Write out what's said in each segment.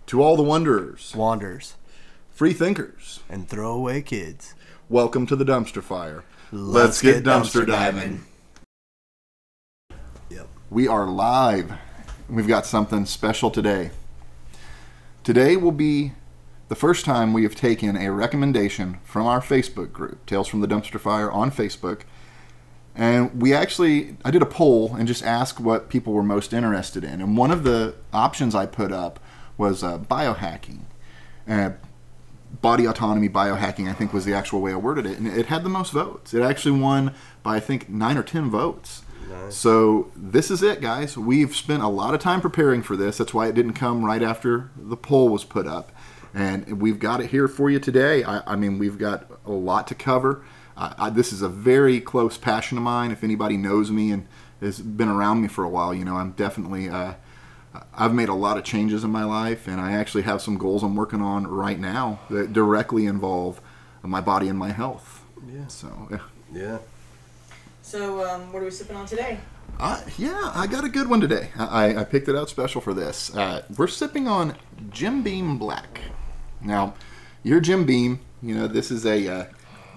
To all the wanderers, Wanderers, free thinkers, and throwaway kids. welcome to the dumpster fire. Let's get dumpster diving. Yep. We are live. We've got something special today. Today will be the first time we have taken a recommendation from our Facebook group, Tales from the Dumpster Fire on Facebook. And I did a poll and just asked what people were most interested in. And one of the options I put up was biohacking. Body autonomy biohacking, I think, was the actual way I worded it. And it had the most votes. It actually won by, I think, 9 or 10 votes. Nice. So this is it, guys. We've spent a lot of time preparing for this. That's why it didn't come right after the poll was put up. And we've got it here for you today. I mean, we've got a lot to cover. This is a very close passion of mine. If anybody knows me and has been around me for a while, you know I'm definitely... I've made a lot of changes in my life, and I actually have some goals I'm working on right now that directly involve my body and my health. Yeah. So, Yeah. So, what are we sipping on today? I got a good one today. I picked it out special for this. We're sipping on Jim Beam Black. Now, you're Jim Beam. You know, this is kind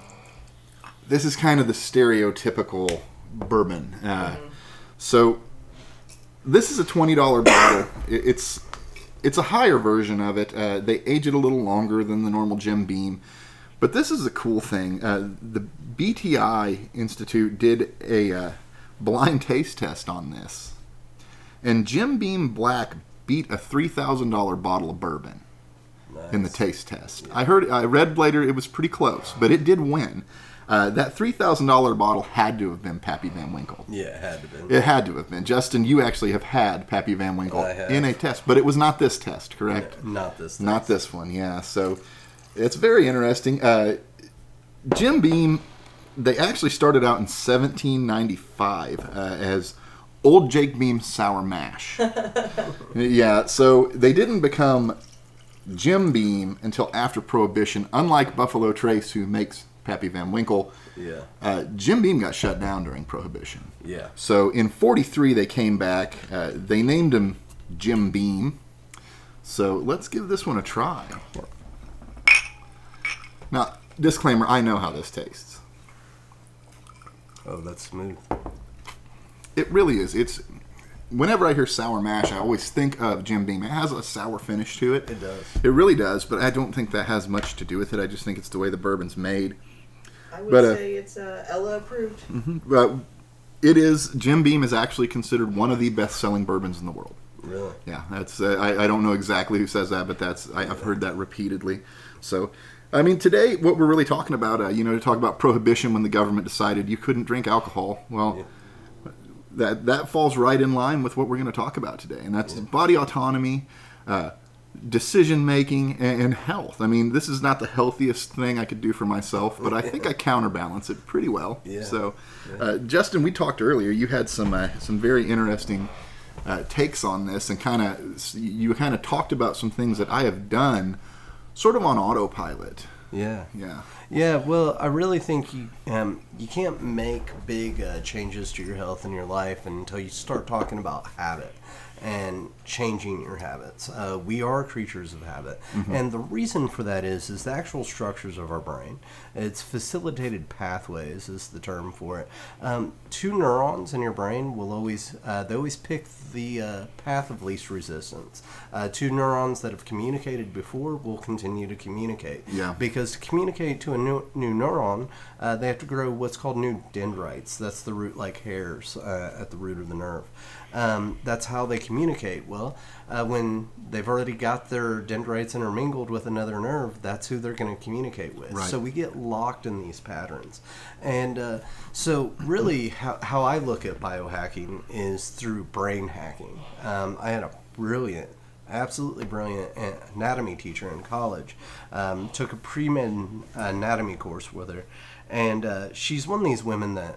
of the stereotypical bourbon. So, this is a $20 bottle. It's a higher version of it. They age it a little longer than the normal Jim Beam. But this is a cool thing. The BTI Institute did a blind taste test on this. And Jim Beam Black beat a $3,000 bottle of bourbon in the taste test. Yeah. I read later it was pretty close, but it did win. That $3,000 bottle had to have been Pappy Van Winkle. Yeah, it had to have been. It had to have been. Justin, you actually have had Pappy Van Winkle in a test, but it was not this test, correct? No, not this test. Not this one, yeah. So it's very interesting. Jim Beam, they actually started out in 1795 as Old Jake Beam Sour Mash. Yeah, so they didn't become Jim Beam until after Prohibition, unlike Buffalo Trace, who makes Pappy Van Winkle. Yeah. Jim Beam got shut down during Prohibition. Yeah. So in 43 they came back. They named him Jim Beam. So let's give this one a try. Now, disclaimer, I know how this tastes. Oh, that's smooth. It really is. Whenever I hear sour mash, I always think of Jim Beam. It has a sour finish to it. It does. It really does, but I don't think that has much to do with it. I just think it's the way the bourbon's made. I would say it's Ella approved. It is. Jim Beam is actually considered one of the best-selling bourbons in the world. Really? Yeah, that's. I don't know exactly who says that, but I've heard that repeatedly. So, I mean, today what we're really talking about, to talk about Prohibition when the government decided you couldn't drink alcohol. Well, that falls right in line with what we're going to talk about today, and that's body autonomy, decision making, and health. I mean, this is not the healthiest thing I could do for myself, but I think I counterbalance it pretty well. Yeah. So, Justin, we talked earlier. You had some very interesting takes on this, and you kind of talked about some things that I have done, sort of on autopilot. Yeah. Yeah. Yeah, well, I really think you can't make big changes to your health and your life until you start talking about habit and changing your habits. We are creatures of habit. Mm-hmm. And the reason for that is the actual structures of our brain. It's facilitated pathways is the term for it. 2 neurons in your brain will always pick the path of least resistance. 2 neurons that have communicated before will continue to communicate. Yeah. Because to communicate to a new neuron, they have to grow what's called new dendrites. That's the root-like hairs at the root of the nerve. That's how they communicate. Well, when they've already got their dendrites intermingled with another nerve, that's who they're going to communicate with. Right. So we get locked in these patterns. And so really how I look at biohacking is through brain hacking. I had a absolutely brilliant anatomy teacher in college. Took a pre-med anatomy course with her. And she's one of these women that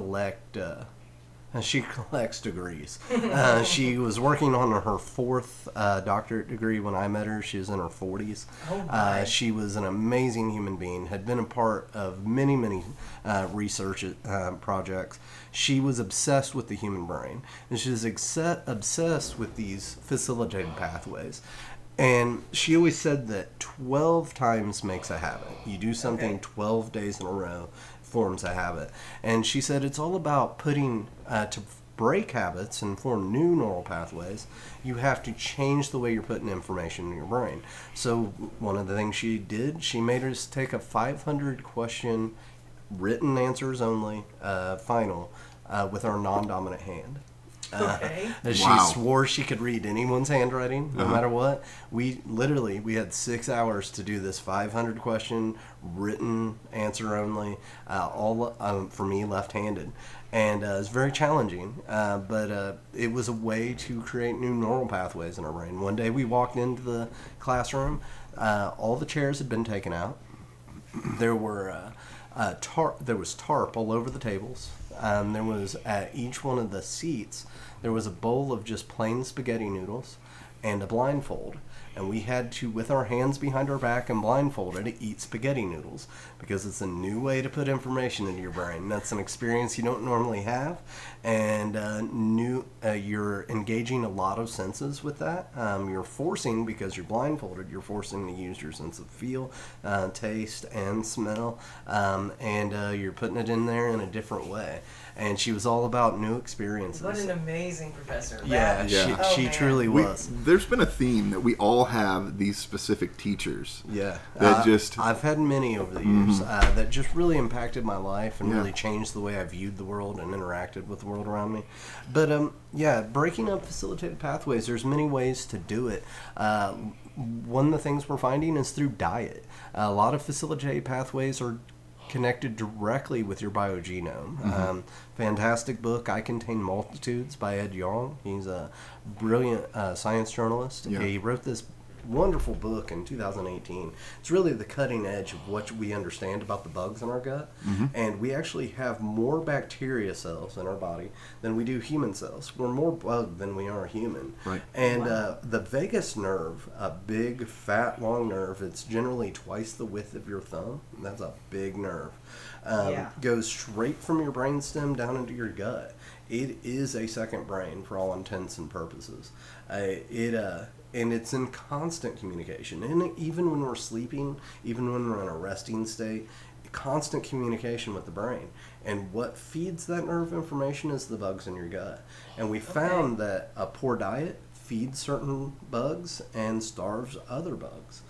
she collects degrees. She was working on her 4th doctorate degree when I met her. She was in her 40s. Oh my. She was an amazing human being, had been a part of many, many research projects. She was obsessed with the human brain, and she was obsessed with these facilitated pathways. And she always said that 12 times makes a habit. You do something Okay. 12 days in a row, forms a habit. And she said it's all about putting, to break habits and form new neural pathways, you have to change the way you're putting information in your brain. So one of the things she did, she made us take a 500 question, written answers only, final, with our non-dominant hand. Okay. She Wow. swore she could read anyone's handwriting, no Uh-huh. matter what. We had 6 hours to do this 500 question written answer only, all for me left-handed, and it's very challenging. But it was a way to create new neural pathways in our brain. One day we walked into the classroom, all the chairs had been taken out. There were there was tarp all over the tables. There was at each one of the seats, there was a bowl of just plain spaghetti noodles and a blindfold. And we had to, with our hands behind our back and blindfolded, eat spaghetti noodles because it's a new way to put information into your brain. That's an experience you don't normally have, and you're engaging a lot of senses with that. You're forcing, because you're blindfolded, you're forcing to use your sense of feel, taste, and smell, and you're putting it in there in a different way. And she was all about new experiences. What an amazing professor. Yeah, Yeah. she man. truly was. There's been a theme that we all have these specific teachers. Yeah, That just- I've had many over the years that just really impacted my life and Yeah. really changed the way I viewed the world and interacted with the world around me. But yeah, breaking up facilitated pathways. There's many ways to do it. One of the things we're finding is through diet. A lot of facilitated pathways are connected directly with your biogenome. Fantastic book, I Contain Multitudes by Ed Yong. He's a brilliant science journalist. Yeah. He wrote this wonderful book in 2018. It's really the cutting edge of what we understand about the bugs in our gut. And we actually have more bacteria cells in our body than we do human cells. We're more bug than we are human. Right. And the vagus nerve, a big, fat, long nerve, it's generally twice the width of your thumb. That's a big nerve. Yeah. Goes straight from your brainstem down into your gut. It is a second brain for all intents and purposes. And it's in constant communication. And even when we're sleeping, even when we're in a resting state, constant communication with the brain. And what feeds that nerve information is the bugs in your gut. And we found that a poor diet feeds certain bugs and starves other bugs.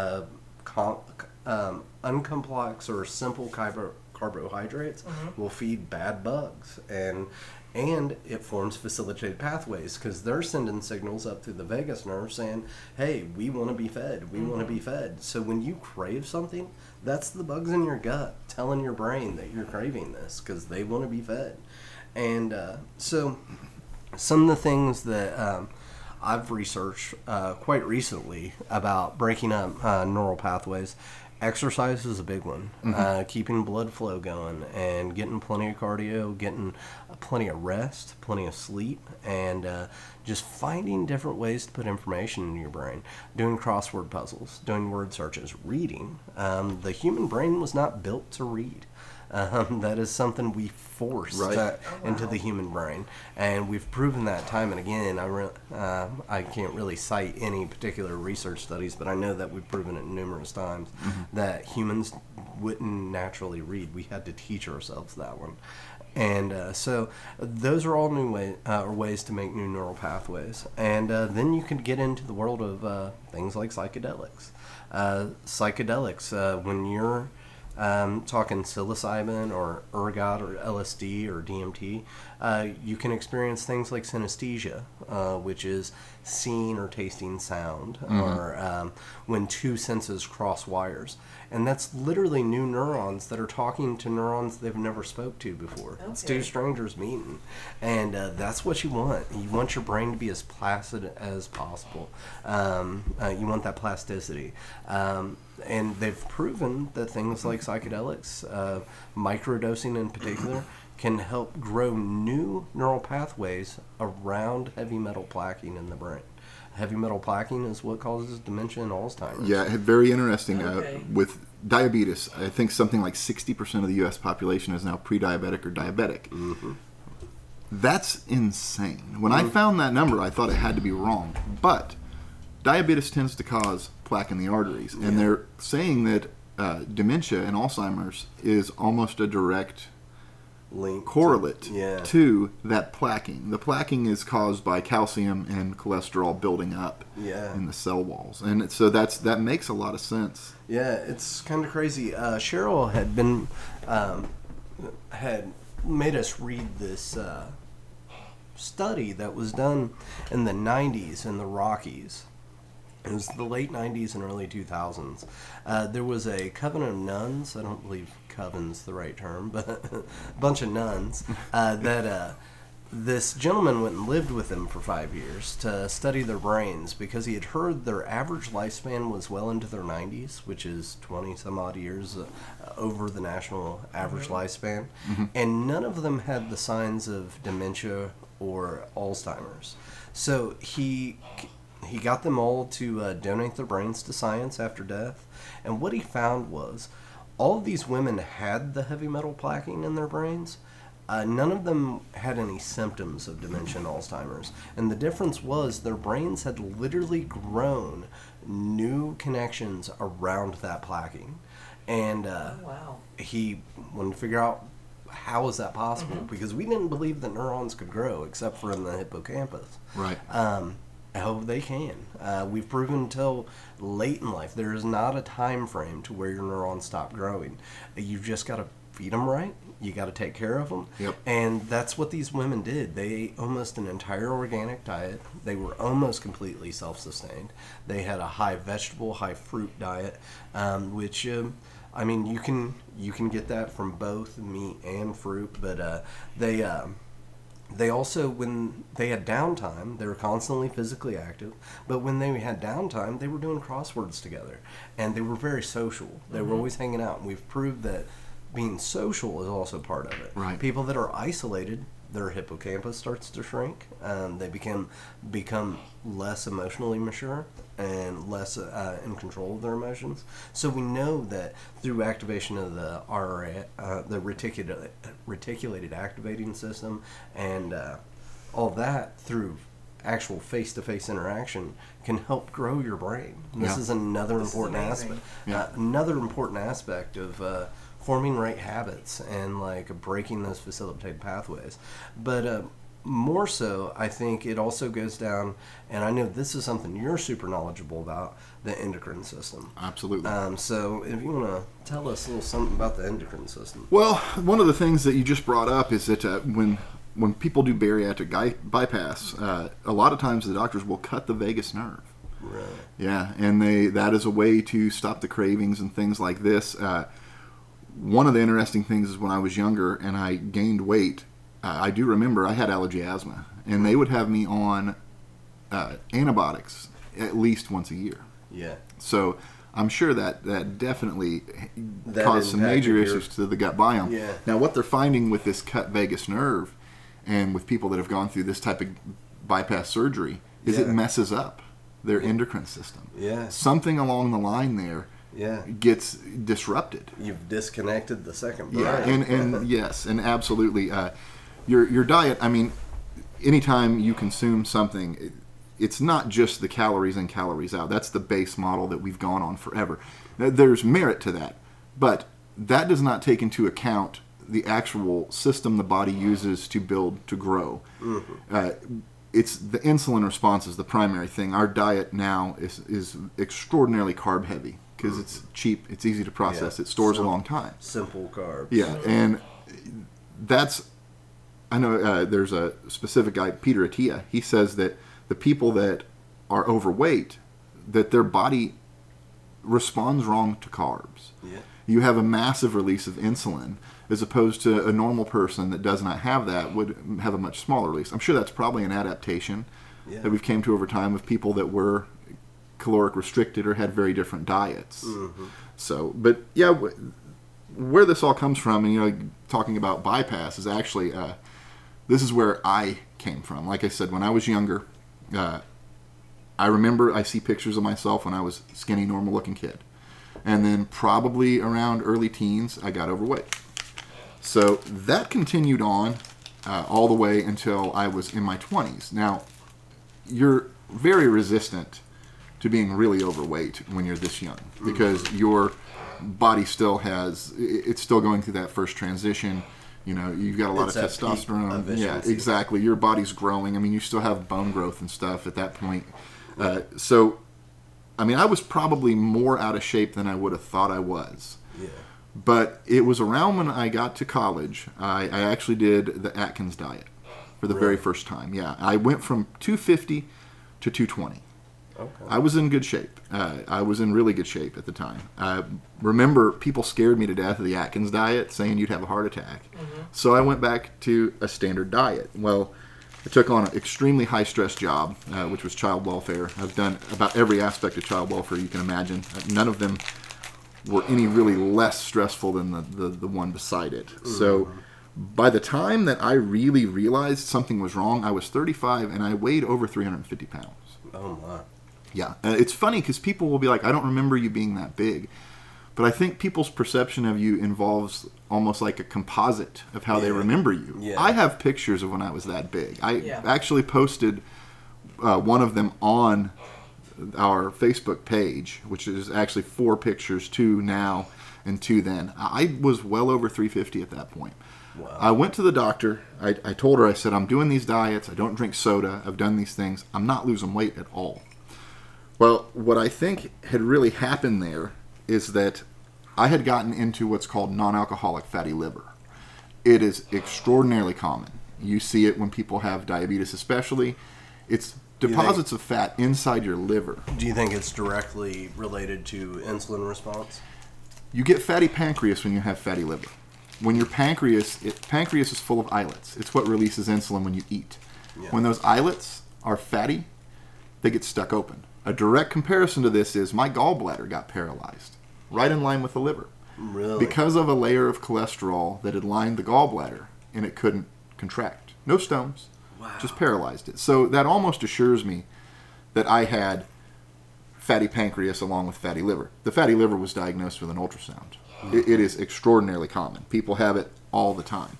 Uncomplex or simple carbohydrates will feed bad bugs, and it forms facilitated pathways because they're sending signals up through the vagus nerve saying, hey, we want to be fed, we want to be fed. So when you crave something, that's the bugs in your gut telling your brain that you're craving this because they want to be fed. And so some of the things that I've researched quite recently about breaking up neural pathways. Exercise is a big one. Keeping blood flow going and getting plenty of cardio, getting plenty of rest, plenty of sleep, and just finding different ways to put information in your brain. Doing crossword puzzles, doing word searches, reading. The human brain was not built to read. That is something we forced into the human brain, and we've proven that time and again. I can't really cite any particular research studies, but I know that we've proven it numerous times that humans wouldn't naturally read. We had to teach ourselves that one. And so those are all new ways to make new neural pathways. And then you can get into the world of things like psychedelics. When you're talking psilocybin or ergot or LSD or DMT, you can experience things like synesthesia, which is seeing or tasting sound, or when two senses cross wires. And that's literally new neurons that are talking to neurons they've never spoke to before. Okay. It's two strangers meeting. And that's what you want. You want your brain to be as placid as possible. You want that plasticity. And they've proven that things like psychedelics, microdosing in particular, can help grow new neural pathways around heavy metal plaquing in the brain. Heavy metal plaquing is what causes dementia and Alzheimer's. Yeah, very interesting. With diabetes, I think something like 60% of the U.S. population is now pre-diabetic or diabetic. That's insane. When I found that number, I thought it had to be wrong. But diabetes tends to cause plaque in the arteries, and they're saying that dementia and Alzheimer's is almost a direct Link correlate to, to that plaquing. The plaquing is caused by calcium and cholesterol building up in the cell walls, and so that makes a lot of sense. Yeah, it's kind of crazy. Cheryl had been had made us read this study that was done in the 90s in the Rockies. It was the late 90s and early 2000s. There was a coven of nuns. I don't believe coven's the right term, but a bunch of nuns that this gentleman went and lived with them for 5 years to study their brains because he had heard their average lifespan was well into their 90s, which is 20 some odd years over the national average lifespan. And none of them had the signs of dementia or Alzheimer's. So he got them all to donate their brains to science after death. And what he found was all of these women had the heavy metal plaquing in their brains. None of them had any symptoms of dementia and Alzheimer's. And the difference was their brains had literally grown new connections around that plaquing. And he wanted to figure out how is that possible? Because we didn't believe that neurons could grow except for in the hippocampus. Right. Oh, they can. We've proven until late in life there is not a time frame to where your neurons stop growing. You've just got to feed them right. You got to take care of them. Yep. And that's what these women did. They ate almost an entire organic diet. They were almost completely self-sustained. They had a high vegetable, high fruit diet, which I mean, you can get that from both meat and fruit, but they also, when they had downtime, they were constantly physically active, but when they had downtime, they were doing crosswords together, and they were very social. They were always hanging out, and we've proved that being social is also part of it. Right. People that are isolated, their hippocampus starts to shrink. They become less emotionally mature and less in control of their emotions. So we know that through activation of the RRA, the reticulated activating system, and all that through actual face-to-face interaction can help grow your brain. This is another important aspect. Another important aspect of forming right habits and like breaking those facilitated pathways. But more so, I think it also goes down, and I know this is something you're super knowledgeable about, the endocrine system. Absolutely. So if you want to tell us a little something about the endocrine system. Well, one of the things that you just brought up is that when people do bariatric bypass, a lot of times the doctors will cut the vagus nerve. Right. Yeah, and that is a way to stop the cravings and things like this. One of the interesting things is when I was younger and I gained weight, I do remember I had allergy asthma, and they would have me on antibiotics at least once a year. Yeah. So I'm sure that definitely caused some major issues to the gut biome. Yeah. Now, what they're finding with this cut vagus nerve and with people that have gone through this type of bypass surgery is it messes up their endocrine system. Yeah. Something along the line there gets disrupted. You've disconnected the second brain. Yeah, and yes, and absolutely. Your diet, I mean, anytime you consume something, it's not just the calories in, calories out. That's the base model that we've gone on forever. There's merit to that, but that does not take into account the actual system the body uses to build, to grow. It's the insulin response is the primary thing. Our diet now is extraordinarily carb heavy because it's cheap, it's easy to process, it stores a long time. Simple carbs. Yeah, and that's, I know there's a specific guy, Peter Attia, he says that the people that are overweight, that their body responds wrong to carbs. Yeah. You have a massive release of insulin, as opposed to a normal person that does not have that would have a much smaller release. I'm sure that's probably an adaptation that we've came to over time of people that were caloric restricted or had very different diets. So, but yeah, where this all comes from, and talking about bypass is actually, this is where I came from. Like I said, when I was younger, I remember I see pictures of myself when I was a skinny, normal-looking kid. And then probably around early teens, I got overweight. So that continued on all the way until I was in my 20s. Now, you're very resistant to being really overweight when you're this young, because your body still it's still going through that first transition. You know, you've got a lot of testosterone. Yeah, exactly. Your body's growing. I mean, you still have bone growth and stuff at that point. So, I mean, I was probably more out of shape than I would have thought I was. Yeah. But it was around when I got to college, I actually did the Atkins diet for the very first time. Yeah, I went from 250 to 220. Okay. I was in good shape. I was in really good shape at the time. I remember people scared me to death of the Atkins diet, saying you'd have a heart attack. So I went back to a standard diet. Well, I took on an extremely high-stress job, which was child welfare. I've done about every aspect of child welfare you can imagine. None of them were any really less stressful than the one beside it. So by the time that I really realized something was wrong, I was 35 and I weighed over 350 pounds. Oh, my. Yeah. It's funny because people will be like, I don't remember you being that big. But I think people's perception of you involves almost like a composite of how they remember you. Yeah. I have pictures of when I was that big. I actually posted one of them on our Facebook page, which is actually 4 pictures, 2 now and 2 then. I was well over 350 at that point. Wow. I went to the doctor. I told her, I said, I'm doing these diets. I don't drink soda. I've done these things. I'm not losing weight at all. Well, what I think had really happened there is that I had gotten into what's called non-alcoholic fatty liver. It is extraordinarily common. You see it when people have diabetes especially. It's deposits of fat inside your liver. Do you think it's directly related to insulin response? You get fatty pancreas when you have fatty liver. When your pancreas is full of islets. It's what releases insulin when you eat. Yeah. When those islets are fatty, they get stuck open. A direct comparison to this is my gallbladder got paralyzed, right in line with the liver. Really? Because of a layer of cholesterol that had lined the gallbladder, and it couldn't contract. No stones, just paralyzed it. So that almost assures me that I had fatty pancreas along with fatty liver. The fatty liver was diagnosed with an ultrasound. It is extraordinarily common. People have it all the time.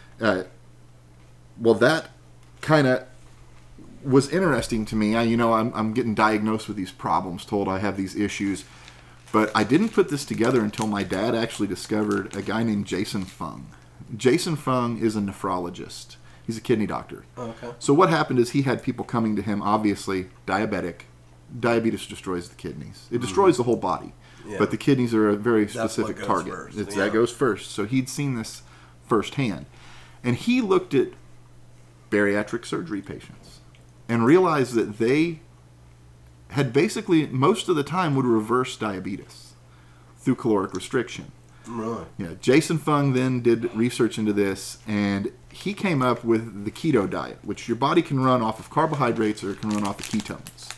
Well, that kind of was interesting to me. I'm getting diagnosed with these problems, told I have these issues, but I didn't put this together until my dad actually discovered a guy named Jason Fung. Jason Fung is a nephrologist. He's a kidney doctor. Okay. So what happened is he had people coming to him, obviously diabetic. Diabetes destroys the kidneys. It destroys the whole body. Yeah. But the kidneys are a very specific target. First. That goes first. So he'd seen this firsthand. And he looked at bariatric surgery patients and realized that they had basically, most of the time, would reverse diabetes through caloric restriction. Really? Yeah. Jason Fung then did research into this, and he came up with the keto diet, which your body can run off of carbohydrates or it can run off of ketones.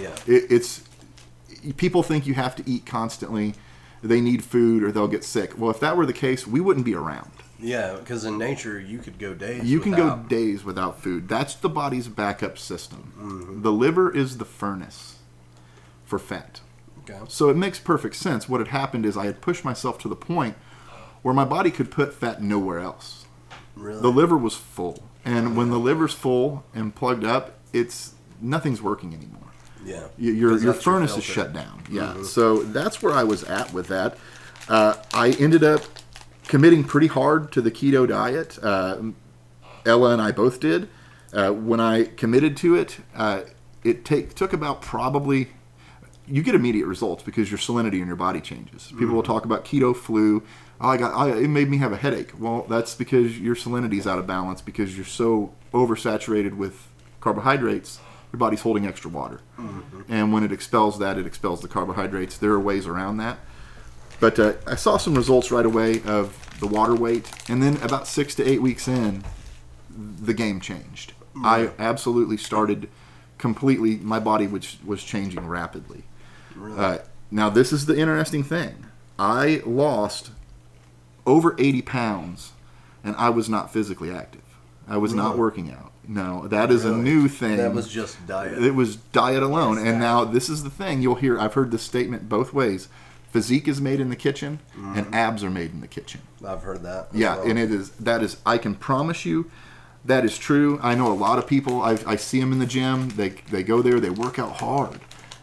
Yeah. People think you have to eat constantly. They need food or they'll get sick. Well, if that were the case, we wouldn't be around. Yeah, because in nature, you could go days You can go days without food. That's the body's backup system. Mm-hmm. The liver is the furnace for fat. Okay. So it makes perfect sense. What had happened is I had pushed myself to the point where my body could put fat nowhere else. Really? The liver was full. And when the liver's full and plugged up, nothing's working anymore. Yeah. Your furnace is shut down. Yeah. Mm-hmm. So that's where I was at with that. I ended up committing pretty hard to the keto diet. Ella and I both did. When I committed to it, it took about probably... You get immediate results because your salinity in your body changes. People will talk about keto flu. It made me have a headache. Well, that's because your salinity is out of balance because you're so oversaturated with carbohydrates. Your body's holding extra water. Mm-hmm. And when it expels that, it expels the carbohydrates. There are ways around that. But I saw some results right away of the water weight. And then about 6 to 8 weeks in, the game changed. Mm-hmm. I absolutely started completely, my body was changing rapidly. Really? Now, this is the interesting thing. I lost over 80 pounds, and I was not physically active. I was not working out. No, that is a new thing. That was just diet. It was diet alone. And now this is the thing. You'll hear, I've heard this statement both ways. Physique is made in the kitchen, and abs are made in the kitchen. I've heard that. Yeah, and that is, I can promise you, that is true. I know a lot of people, I see them in the gym, they go there, they work out hard,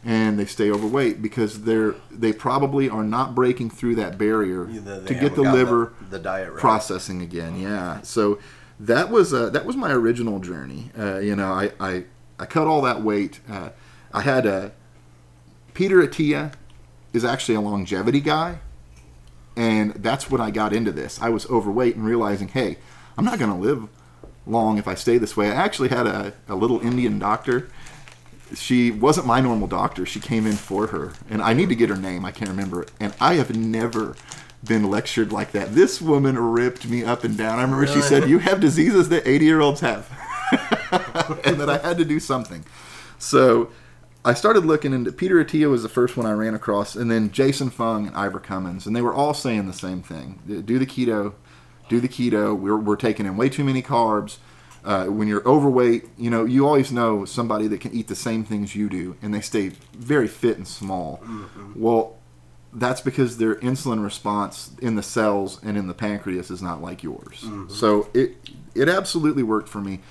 and they stay overweight because they probably are not breaking through that barrier to get the liver the diet right. processing again. Yeah. So that was my original journey. I cut all that weight. I had Peter Attia is actually a longevity guy, and that's when I got into this. I was overweight and realizing, hey, I'm not going to live long if I stay this way. I actually had a little Indian doctor. She wasn't my normal doctor. She came in for her, and I need to get her name. I can't remember it. And I have never been lectured like that. This woman ripped me up and down. I remember she said, "You have diseases that 80-year-olds have," and that I had to do something. So I started looking into Peter Attia was the first one I ran across, and then Jason Fung and Ivor Cummins, and they were all saying the same thing: do the keto. We're taking in way too many carbs. When you're overweight, you always know somebody that can eat the same things you do, and they stay very fit and small. Mm-hmm. Well, that's because their insulin response in the cells and in the pancreas is not like yours. Mm-hmm. So it absolutely worked for me.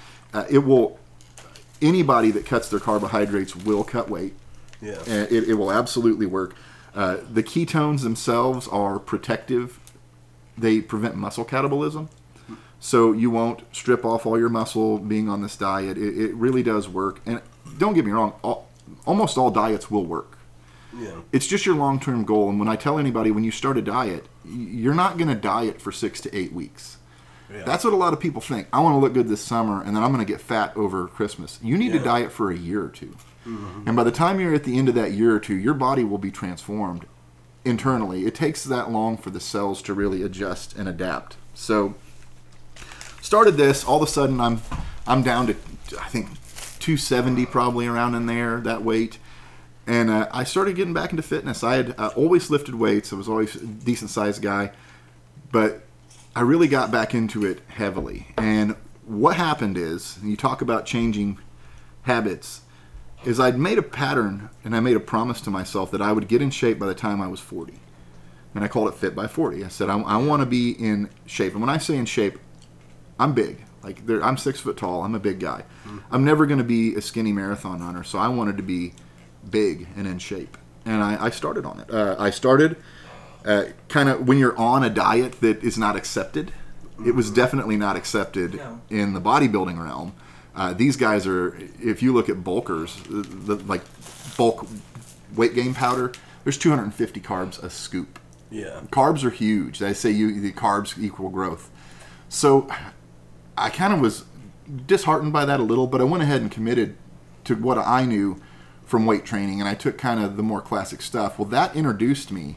Anybody that cuts their carbohydrates will cut weight. Yeah, it will absolutely work. The ketones themselves are protective. They prevent muscle catabolism. So you won't strip off all your muscle being on this diet. It really does work. And don't get me wrong, almost all diets will work. Yeah. It's just your long-term goal. And when I tell anybody, when you start a diet, you're not going to diet for 6 to 8 weeks. Yeah. That's what a lot of people think. I want to look good this summer, and then I'm going to get fat over Christmas. You need to diet for a year or two. Mm-hmm. And by the time you're at the end of that year or two, your body will be transformed internally. It takes that long for the cells to really adjust and adapt. So started this, all of a sudden I'm down to, I think, 270 probably, around in there, that weight. And I started getting back into fitness. I had always lifted weights. I was always a decent sized guy, but I really got back into it heavily. And what happened is, and you talk about changing habits, is I'd made a pattern and I made a promise to myself that I would get in shape by the time I was 40. And I called it Fit by 40. I said, I want to be in shape. And when I say in shape, I'm big. I'm 6 foot tall. I'm a big guy. I'm never going to be a skinny marathon runner. So I wanted to be big and in shape. And I started on it. I started kind of when you're on a diet that is not accepted. It was definitely not accepted in the bodybuilding realm. These guys are, if you look at bulkers, like bulk weight gain powder, there's 250 carbs a scoop. Yeah. Carbs are huge. They say the carbs equal growth. So I kind of was disheartened by that a little, but I went ahead and committed to what I knew from weight training, and I took kind of the more classic stuff. Well, that introduced me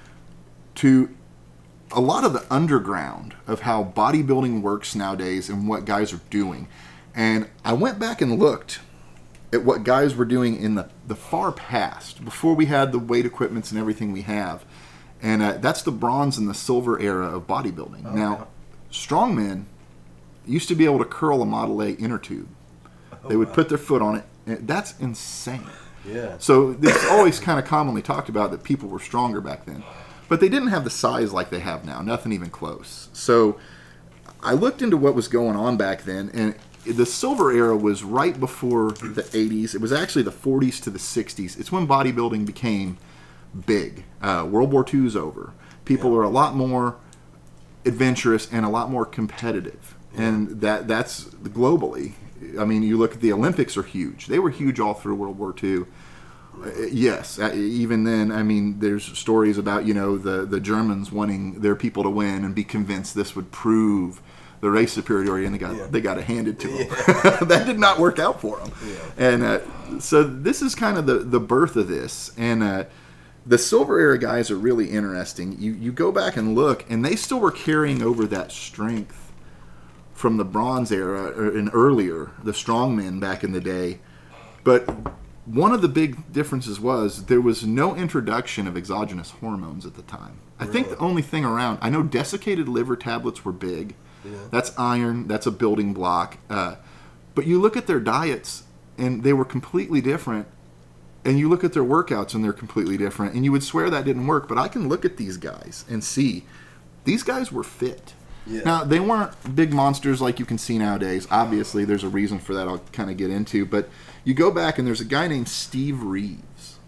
to a lot of the underground of how bodybuilding works nowadays and what guys are doing. And I went back and looked at what guys were doing in the far past, before we had the weight equipments and everything we have. And that's the bronze and the silver era of bodybuilding. Okay. Now, strongmen used to be able to curl a Model A inner tube. They would put their foot on it. And that's insane. Yeah. So it's always kind of commonly talked about that people were stronger back then. But they didn't have the size like they have now. Nothing even close. So I looked into what was going on back then, and the silver era was right before the 80s. It was actually the 40s to the 60s. It's when bodybuilding became big. World War II is over. People are a lot more adventurous and a lot more competitive. And that's globally. I mean, you look at the Olympics are huge. They were huge all through World War II. Yes, even then, I mean, there's stories about, the Germans wanting their people to win and be convinced this would prove the race superiority, and they got it handed to them. That did not work out for them. Yeah. And so this is kind of the birth of this. And the silver era guys are really interesting. You go back and look, and they still were carrying over that strength from the bronze era and earlier, the strongmen back in the day. But one of the big differences was there was no introduction of exogenous hormones at the time. I think the only thing around, I know desiccated liver tablets were big. Yeah. That's iron. That's a building block. But you look at their diets, and they were completely different. And you look at their workouts, and they're completely different. And you would swear that didn't work. But I can look at these guys and see these guys were fit. Yeah. Now, they weren't big monsters like you can see nowadays. Obviously, there's a reason for that I'll kind of get into. But you go back, and there's a guy named Steve Reeves.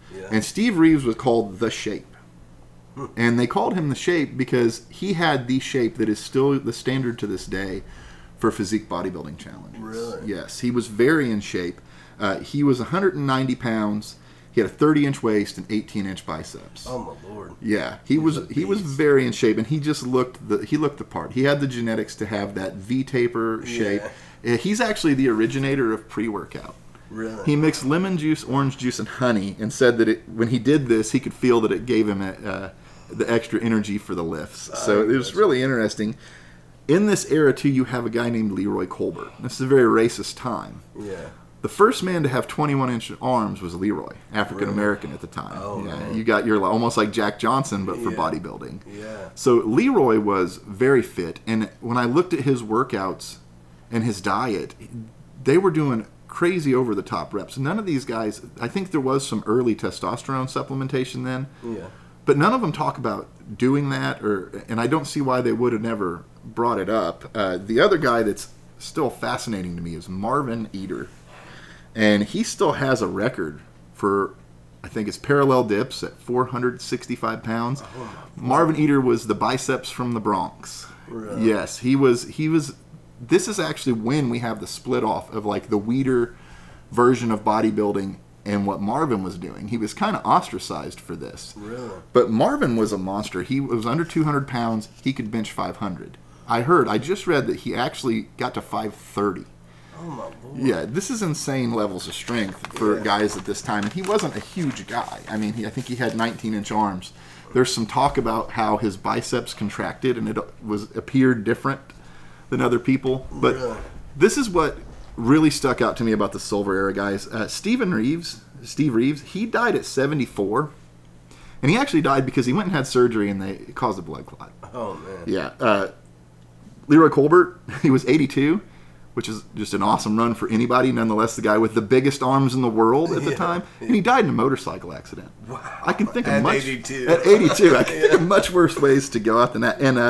Yeah. And Steve Reeves was called The Shape. And they called him The Shape because he had the shape that is still the standard to this day for physique bodybuilding challenges. Really? Yes, he was very in shape. He was 190 pounds. He had a 30-inch waist and 18-inch biceps. Oh my lord! Yeah, he was very in shape, and he just looked the part. He had the genetics to have that V taper shape. He's actually the originator of pre-workout. Really? He mixed lemon juice, orange juice, and honey, and said that when he did this, he could feel that it gave him the extra energy for the lifts. So it was really interesting. In this era, too, you have a guy named Leroy Colbert. This is a very racist time. Yeah. The first man to have 21-inch arms was Leroy, African American at the time. Oh, yeah, man. you got your almost like Jack Johnson, but for Yeah. bodybuilding. Yeah. So Leroy was very fit, and when I looked at his workouts and his diet, they were doing crazy over-the-top reps. None of these guys, I think there was some early testosterone supplementation then, Yeah. but none of them talk about doing that, and I don't see why they would have never brought it up. The other guy that's still fascinating to me is Marvin Eder. And he still has a record for, I think it's parallel dips at 465 pounds. Marvin Eder was the biceps from the Bronx. Really? Yes, he was. This is actually when we have the split off of like the Weider version of bodybuilding and what Marvin was doing. He was kind of ostracized for this. Really? But Marvin was a monster. He was under 200 pounds. He could bench 500. I just read that he actually got to 530. Oh my lord! Yeah, this is insane levels of strength for guys at this time. And he wasn't a huge guy. I mean, I think he had 19-inch arms. There's some talk about how his biceps contracted and it appeared different than other people. But Really? this is what really stuck out to me about the Silver Era guys. Steve Reeves, he died at 74. And he actually died because he went and had surgery and it caused a blood clot. Oh man! Yeah. Leroy Colbert, he was 82, which is just an awesome run for anybody. Nonetheless, the guy with the biggest arms in the world at the time. And he died in a motorcycle accident. Wow. I can think of At much... 82. At 82. I can think of much worse ways to go out than that. And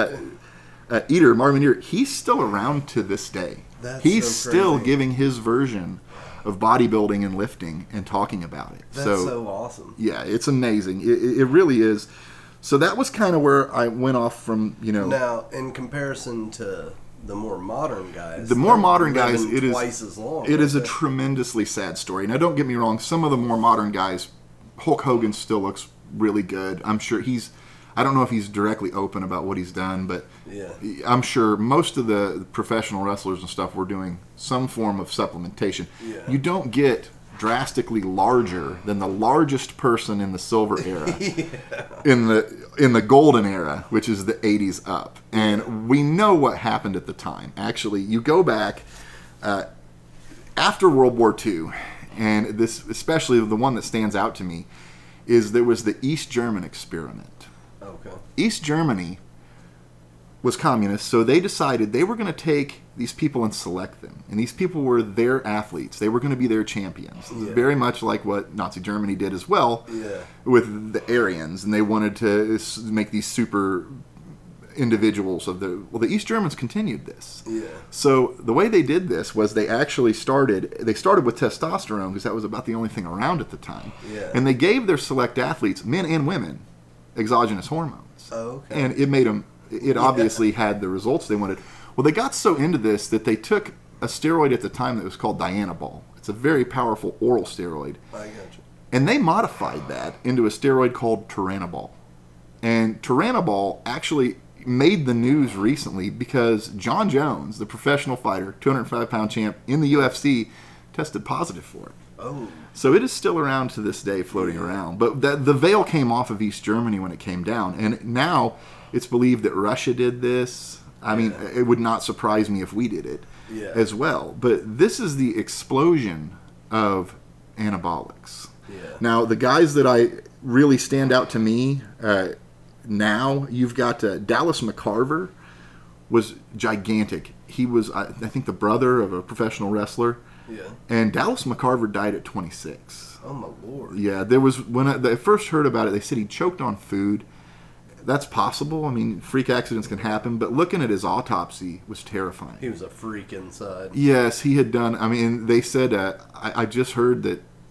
Marvin Eder, he's still around to this day. That's He's so still crazy. giving his version of bodybuilding and lifting and talking about it. That's so awesome. Yeah, it's amazing. It really is. So that was kind of where I went off from, Now, in comparison to the more modern guys, The more they're modern guys, living it is twice as long. It is a aren't they? tremendously sad story. Now, don't get me wrong. Some of the more modern guys, Hulk Hogan still looks really good. I'm sure I don't know if he's directly open about what he's done, but Yeah. I'm sure most of the professional wrestlers and stuff were doing some form of supplementation. Yeah. You don't get drastically larger than the largest person in the Silver Era. in the golden era, which is the 80s up. And we know what happened at the time. Actually, you go back after World War II, and this, especially the one that stands out to me, is there was the East German experiment. Okay. East Germany was communist, so they decided they were going to take these people and select them. And these people were their athletes. They were going to be their champions. Yeah. Very much like what Nazi Germany did as well Yeah. with the Aryans. And they wanted to make these super individuals of the East Germans continued this. Yeah. So the way they did this was they actually started with testosterone because that was about the only thing around at the time. Yeah. And they gave their select athletes, men and women, exogenous hormones. Oh, okay. And it made them, it obviously had the results they wanted. Well, they got so into this that they took a steroid at the time that was called Dianabol. It's a very powerful oral steroid. I got you. And they modified that into a steroid called Turinabol. And Turinabol actually made the news recently because John Jones, the professional fighter, 205-pound champ in the UFC, tested positive for it. Oh. So it is still around to this day, floating around. But the veil came off of East Germany when it came down. And now it's believed that Russia did this. I mean, it would not surprise me if we did it as well. But this is the explosion of anabolics. Yeah. Now, the guys that I really stand out to me now, you've got Dallas McCarver was gigantic. He was, I think, the brother of a professional wrestler. Yeah. And Dallas McCarver died at 26. Oh my lord. Yeah, there was, when I first heard about it, they said he choked on food. That's possible. I mean, freak accidents can happen, but looking at his autopsy was terrifying. He was a freak inside. Yes, he had done, I mean, they said, I just heard that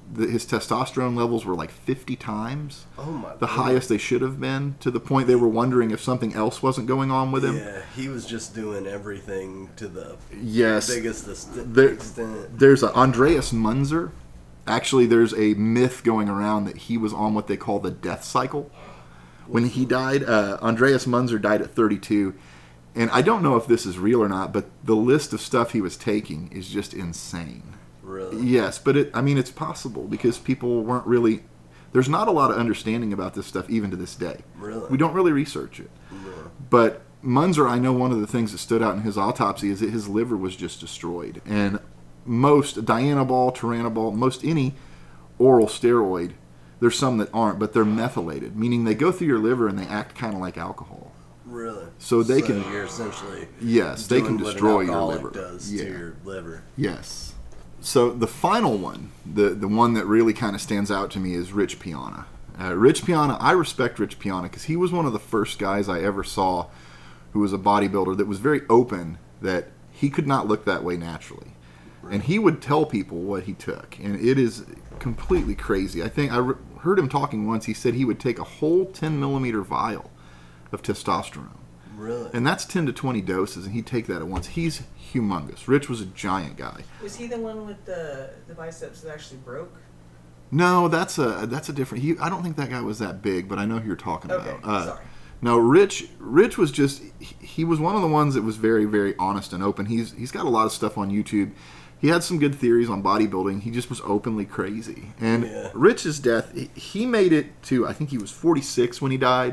his testosterone levels were like 50 times Oh my! the goodness. highest they should have been, to the point they were wondering if something else wasn't going on with him. Yeah, he was just doing everything to the Yes. biggest There- extent. There's Andreas Munzer. Actually, there's a myth going around that he was on what they call the death cycle. When he died, Andreas Munzer died at 32. And I don't know if this is real or not, but the list of stuff he was taking is just insane. Really? Yes, but it's possible because people weren't really. There's not a lot of understanding about this stuff even to this day. Really? We don't really research it. No. But Munzer, I know one of the things that stood out in his autopsy is that his liver was just destroyed. And most Dianabol, Turinabol, most any oral steroid, there's some that aren't, but they're methylated, meaning they go through your liver and they act kind of like alcohol. Really? So they can- You're essentially Yes, they can doing what an destroy your alcoholic liver. does Yeah. to your liver. Yes. So the final one, the one that really kind of stands out to me is Rich Piana. Rich Piana, I respect Rich Piana because he was one of the first guys I ever saw who was a bodybuilder that was very open that he could not look that way naturally. And he would tell people what he took. And it is completely crazy. I think I heard him talking once. He said he would take a whole 10 millimeter vial of testosterone. Really? And that's 10 to 20 doses, and he'd take that at once. He's humongous. Rich was a giant guy. Was he the one with the biceps that actually broke? No, that's a different. I don't think that guy was that big, but I know who you're talking Okay, about. sorry. No, Rich was just he was one of the ones that was very, very honest and open. He's got a lot of stuff on YouTube. He had some good theories on bodybuilding. He just was openly crazy. And Yeah. Rich's death, he made it to, I think he was 46 when he died.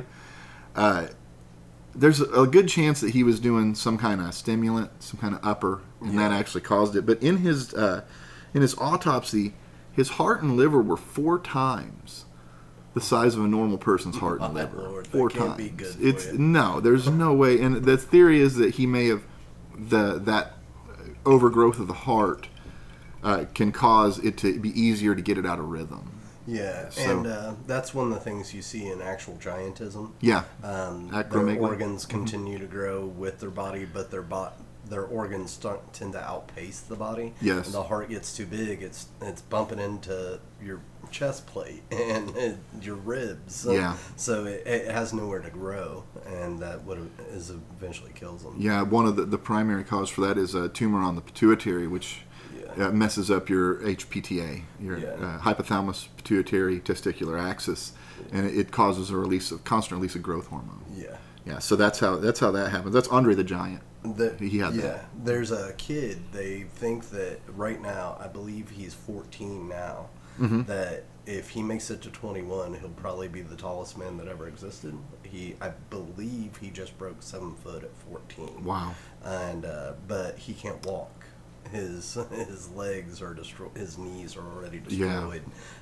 There's a good chance that he was doing some kind of stimulant, some kind of upper, and that actually caused it. But in his autopsy, his heart and liver were 4 times the size of a normal person's heart and My liver. Lord, that 4 can't times. be good for It's you. no, there's no way. And the theory is that he may have that overgrowth of the heart can cause it to be easier to get it out of rhythm. Yeah, So- and that's one of the things you see in actual giantism. Yeah. Their Acromegaly. organs continue to grow with their body, but their organs tend to outpace the body. Yes. And the heart gets too big; it's bumping into your chest plate and your ribs. So, Yeah. So it has nowhere to grow, and that is eventually kills them. Yeah, one of the primary cause for that is a tumor on the pituitary, which messes up your HPTA, your hypothalamus pituitary testicular axis, and it causes a constant release of growth hormone. Yeah. Yeah, so that's how that happens. That's Andre the Giant. He had that. There's a kid. They think that right now, I believe he's 14 now. Mm-hmm. That if he makes it to 21, he'll probably be the tallest man that ever existed. I believe he just broke 7 foot at 14. Wow. And but he can't walk. His legs are destroyed. His knees are already destroyed.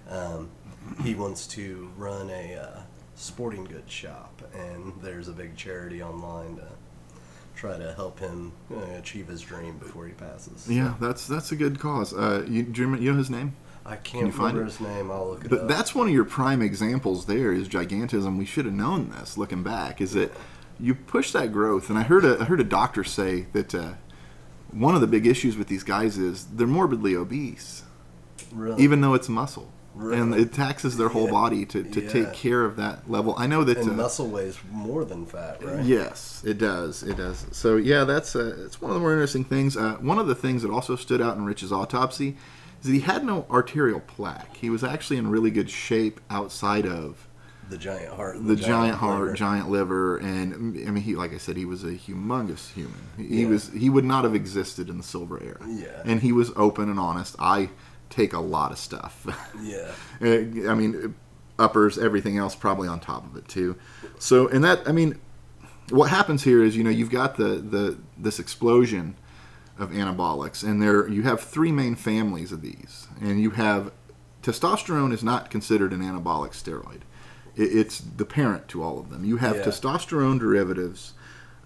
He wants to run a sporting goods shop, and there's a big charity online to try to help him achieve his dream before he passes. Yeah, that's a good cause. You know his name? I Can can't you find remember it? his name. I'll look it But up. that's one of your prime examples there is gigantism. We should have known this looking back, is that you push that growth. And I heard a doctor say that one of the big issues with these guys is they're morbidly obese, really. even though it's muscle. Really? And it taxes their whole Yeah. body to Yeah. take care of that level. I know that And muscle weighs more than fat, right? Yes, it does. It does. So yeah, that's it's one of the more interesting things. One of the things that also stood out in Rich's autopsy is that he had no arterial plaque. He was actually in really good shape outside of The giant heart. And the giant heart, liver. giant liver, and I mean, like I said, he was a humongous human. He Yeah. he would not have existed in the silver era. Yeah. And he was open and honest. I take a lot of stuff. Yeah. I mean, uppers, everything else probably on top of it too. So, and that, I mean, what happens here is, you've got this explosion of anabolics, and you have 3 main families of these, and you have testosterone is not considered an anabolic steroid. It's the parent to all of them. You have testosterone derivatives,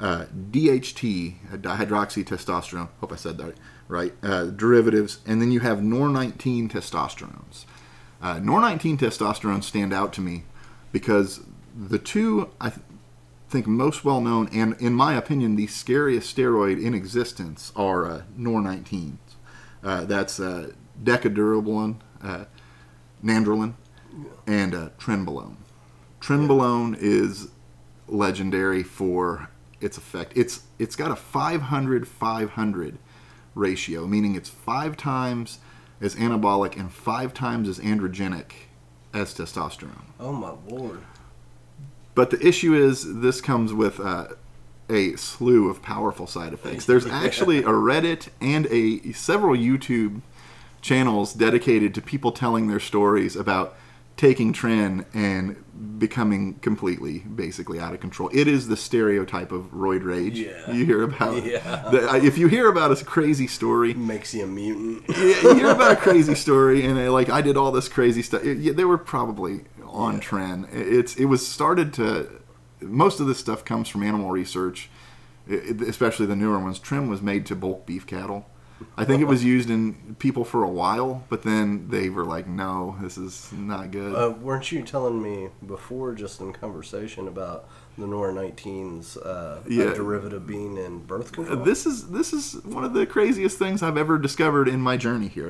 DHT, dihydroxytestosterone. Hope I said that right. Derivatives, and then you have NOR19 testosterones. NOR19 testosterones stand out to me because the two I think most well known, and in my opinion the scariest steroid in existence, are NOR19s. That's Decadurabolin, nandrolone, and trenbolone. Trenbolone is legendary for its effect. It's got a 500-500 ratio, meaning it's 5 times as anabolic and 5 times as androgenic as testosterone. Oh my lord. But the issue is this comes with a slew of powerful side effects. There's actually a Reddit and several YouTube channels dedicated to people telling their stories about taking Tren and becoming completely, basically out of control. It is the stereotype of roid rage. Yeah. You hear about. Yeah. If you hear about a crazy story, Makes you a mutant. you hear about a crazy story, and I did all this crazy stuff. They were probably on Tren. It was started to. Most of this stuff comes from animal research, especially the newer ones. Tren was made to bulk beef cattle. I think it was used in people for a while, but then they were like, no, this is not good. Weren't you telling me before, just in conversation, about the Nor-19's a derivative being in birth control? This is one of the craziest things I've ever discovered in my journey here.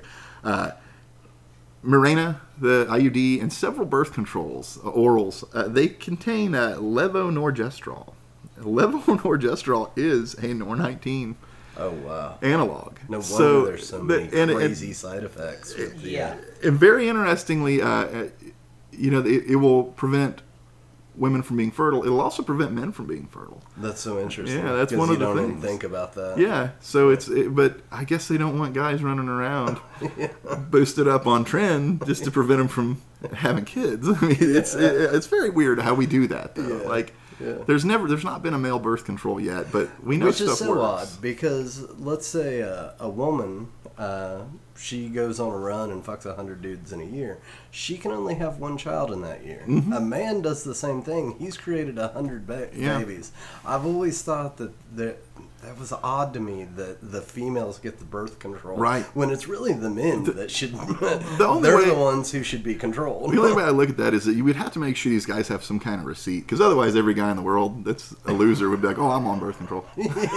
Mirena, the IUD, and several birth controls, orals, they contain levonorgestrel. Levonorgestrel is a Nor-19 Oh, wow. analog. No wonder there's so many crazy side effects. With And very interestingly, it will prevent women from being fertile. It'll also prevent men from being fertile. That's so interesting. Yeah, that's one of the things. You don't things. even think about that. Yeah, so but I guess they don't want guys running around boosted up on Tren just to prevent them from having kids. I mean, it's very weird how we do that, though. Yeah. Like, Yeah. there's not been a male birth control yet, but we know Which stuff is so works. odd, because let's say a woman, she goes on a run and fucks 100 dudes in a year. She can only have one child in that year. Mm-hmm. A man does the same thing. He's created 100 babies. I've always thought that was odd to me that the females get the birth control, Right. when it's really the men that should. only they're way- the ones who should be controlled. The only way I look at that is that you would have to make sure these guys have some kind of receipt, because otherwise every guy in the world that's a loser would be like, oh, I'm on birth control.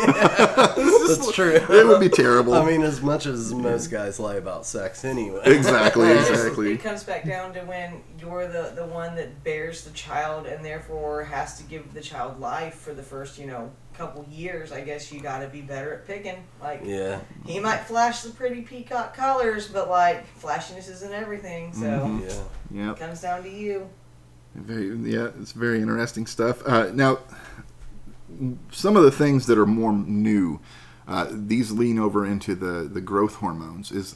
That's true. It would be terrible. I mean, as much as most guys lie about sex anyway. Exactly. It comes back down to when you're the one that bears the child and therefore has to give the child life for the first, couple years. I guess you got to be better at picking. Like, Yeah. he might flash the pretty peacock colors, but flashiness isn't everything. So Yeah. Yeah. it comes down to you. It's very interesting stuff. Now, some of the things that are more new, these lean over into the growth hormones, is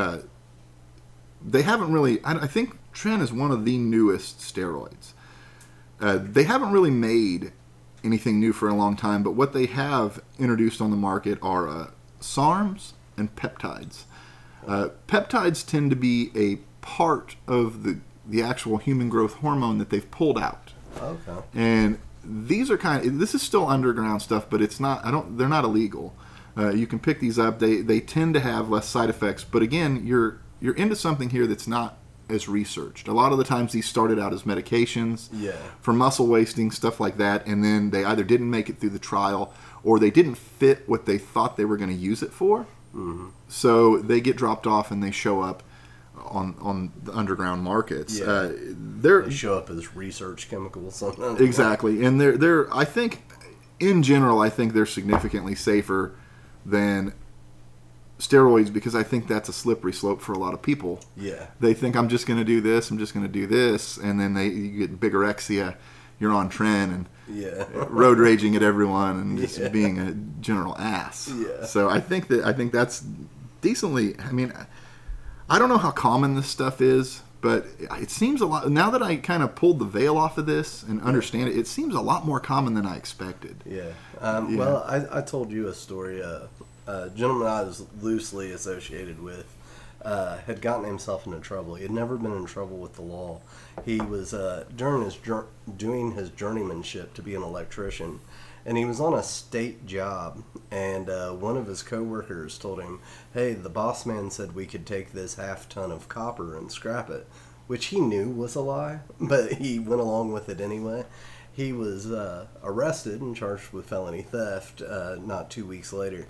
they haven't really, I think Tren is one of the newest steroids. They haven't really made anything new for a long time, but what they have introduced on the market are SARMs and peptides. Peptides tend to be a part of the actual human growth hormone that they've pulled out. Okay. And these are this is still underground stuff, but it's not, they're not illegal. You can pick these up. They tend to have less side effects, but again, you're into something here that's not as researched. A lot of the times these started out as medications for muscle wasting, stuff like that, and then they either didn't make it through the trial or they didn't fit what they thought they were going to use it for. Mm-hmm. So they get dropped off and they show up on the underground markets. They show up as research chemicals. Exactly, and they're I think in general I think they're significantly safer than steroids, because I think that's a slippery slope for a lot of people. Yeah. They think I'm just going to do this, and then you get bigorexia, you're on Tren and road raging at everyone and just being a general ass. Yeah. So I think that's decently, I mean, I don't know how common this stuff is, but it seems a lot, now that I kind of pulled the veil off of this and understand it, it seems a lot more common than I expected. Yeah. Well, I told you a story. A gentleman I was loosely associated with had gotten himself into trouble. He had never been in trouble with the law. He was doing his journeymanship to be an electrician, and he was on a state job. And one of his coworkers told him, "Hey, the boss man said we could take this half-ton of copper and scrap it," which he knew was a lie, but he went along with it anyway. He was arrested and charged with felony theft not 2 weeks later.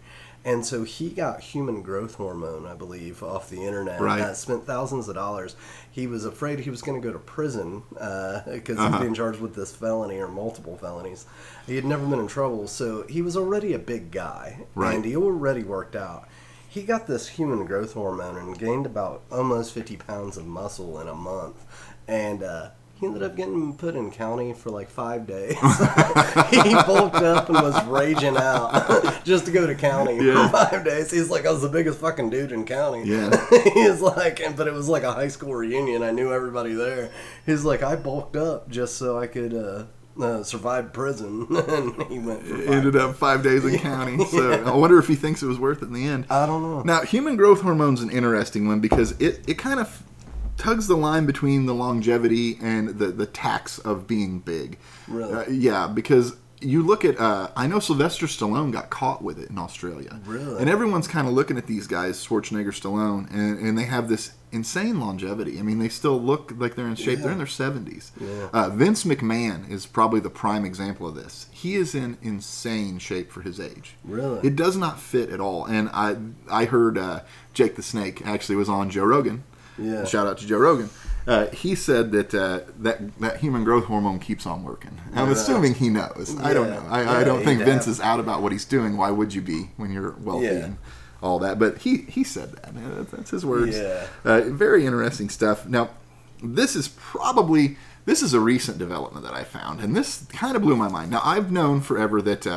And so he got human growth hormone, I believe, off the internet. Right. Spent thousands of dollars. He was afraid he was going to go to prison because he's being charged with this felony or multiple felonies. He had never been in trouble, so he was already a big guy. Right. And he already worked out. He got this human growth hormone and gained about almost 50 pounds of muscle in a month. And he ended up getting put in county for like 5 days. He bulked up and was raging out just to go to county for 5 days. He's like, I was the biggest fucking dude in county. Yeah. He's like, but it was like a high school reunion. I knew everybody there. He's like, I bulked up just so I could survive prison. And he went for Ended up 5 days in county. So I wonder if he thinks it was worth it in the end. I don't know. Now, human growth hormone's an interesting one because it kind of tugs the line between the longevity and the tax of being big. Really? Yeah, because you look at, I know Sylvester Stallone got caught with it in Australia. Really? And everyone's kind of looking at these guys, Schwarzenegger, Stallone, and they have this insane longevity. I mean, they still look like they're in shape. Yeah. They're in their 70s. Yeah. Vince McMahon is probably the prime example of this. He is in insane shape for his age. Really? It does not fit at all. And I heard Jake the Snake actually was on Joe Rogan. Yeah. Shout out to Joe Rogan. He said that that human growth hormone keeps on working. I'm assuming he knows. I don't know. I don't think Vince is out about what he's doing. Why would you be when you're wealthy and all that? But he said that. That's his words. Yeah. Very interesting stuff. Now, this is a recent development that I found, and this kind of blew my mind. Now, I've known forever that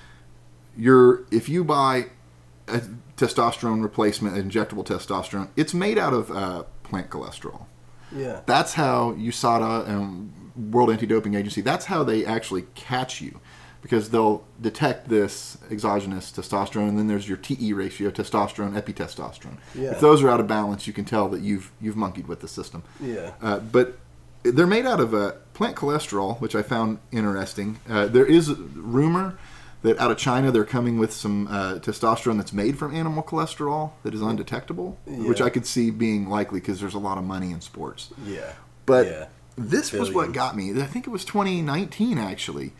if you buy a testosterone replacement, injectable testosterone, it's made out of plant cholesterol. Yeah. That's how USADA and World Anti-Doping Agency, that's how they actually catch you, because they'll detect this exogenous testosterone, and then there's your TE ratio, testosterone, epitestosterone. Yeah. If those are out of balance, you can tell that you've monkeyed with the system. Yeah. But they're made out of plant cholesterol, which I found interesting. There is a rumor that out of China they're coming with some testosterone that's made from animal cholesterol that is undetectable, which I could see being likely because there's a lot of money in sports. Yeah. But this was what got me. I think it was 2019 actually.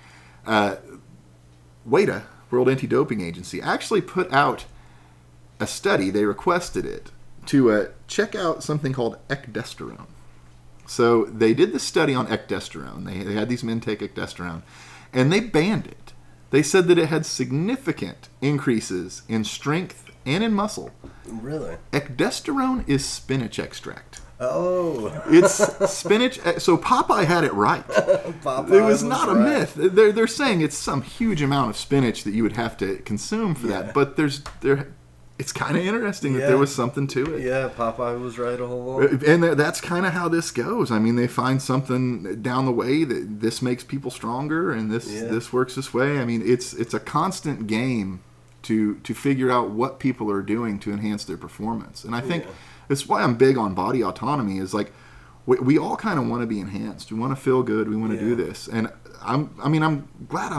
WADA, World Anti-Doping Agency, actually put out a study. They requested it to check out something called ecdesterone. So they did this study on ecdesterone. They had these men take ecdesterone, and they banned it. They said that it had significant increases in strength and in muscle. Really? Ecdesterone is spinach extract. Oh. It's spinach. So Popeye had it right. Popeye It was not a right. myth. They're saying it's some huge amount of spinach that you would have to consume for that. But it's kind of interesting that there was something to it. Yeah, Popeye was right all along. And that's kind of how this goes. I mean, they find something down the way that this makes people stronger, and this works this way. I mean, it's a constant game to figure out what people are doing to enhance their performance. And I think that's why I'm big on body autonomy. Is like we all kind of want to be enhanced. We want to feel good. We want to do this. And I'm glad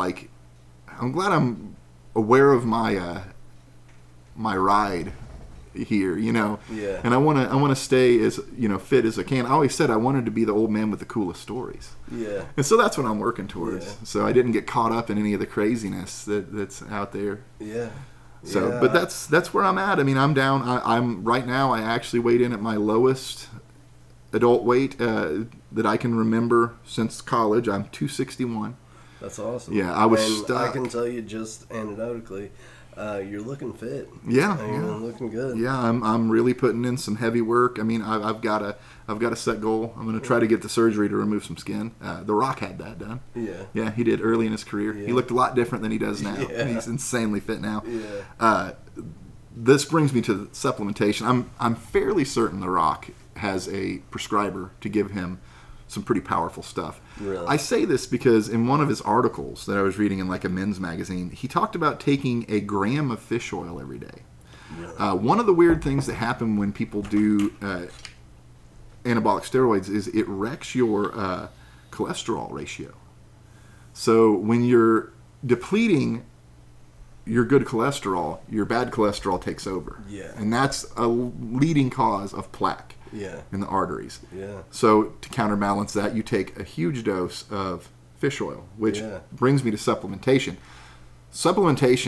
I'm aware of my ride here, Yeah. and I want to stay as fit as I can. I always said I wanted to be the old man with the coolest stories, Yeah. and so that's what I'm working towards. Yeah. So I didn't get caught up in any of the craziness that's out there. Yeah. So, Yeah. but that's where I'm at. I mean, I'm down. I'm right now. I actually weighed in at my lowest adult weight that I can remember since college. I'm 261. That's awesome. Yeah, I was and stuck. I can tell you just anecdotally, you're looking fit. Yeah, You're looking good. Yeah, I'm really putting in some heavy work. I mean, I've got a set goal. I'm going to try to get the surgery to remove some skin. The Rock had that done. Yeah. Yeah, he did early in his career. Yeah. He looked a lot different than he does now. Yeah. He's insanely fit now. Yeah. This brings me to supplementation. I'm fairly certain The Rock has a prescriber to give him some pretty powerful stuff. Really? I say this because in one of his articles that I was reading in like a men's magazine, he talked about taking a gram of fish oil every day. Really? One of the weird things that happen when people do anabolic steroids is it wrecks your cholesterol ratio. So when you're depleting your good cholesterol, your bad cholesterol takes over. Yeah. And that's a leading cause of plaque Yeah. in the arteries. Yeah. So to counterbalance that, you take a huge dose of fish oil, which brings me to supplementation. Supplementation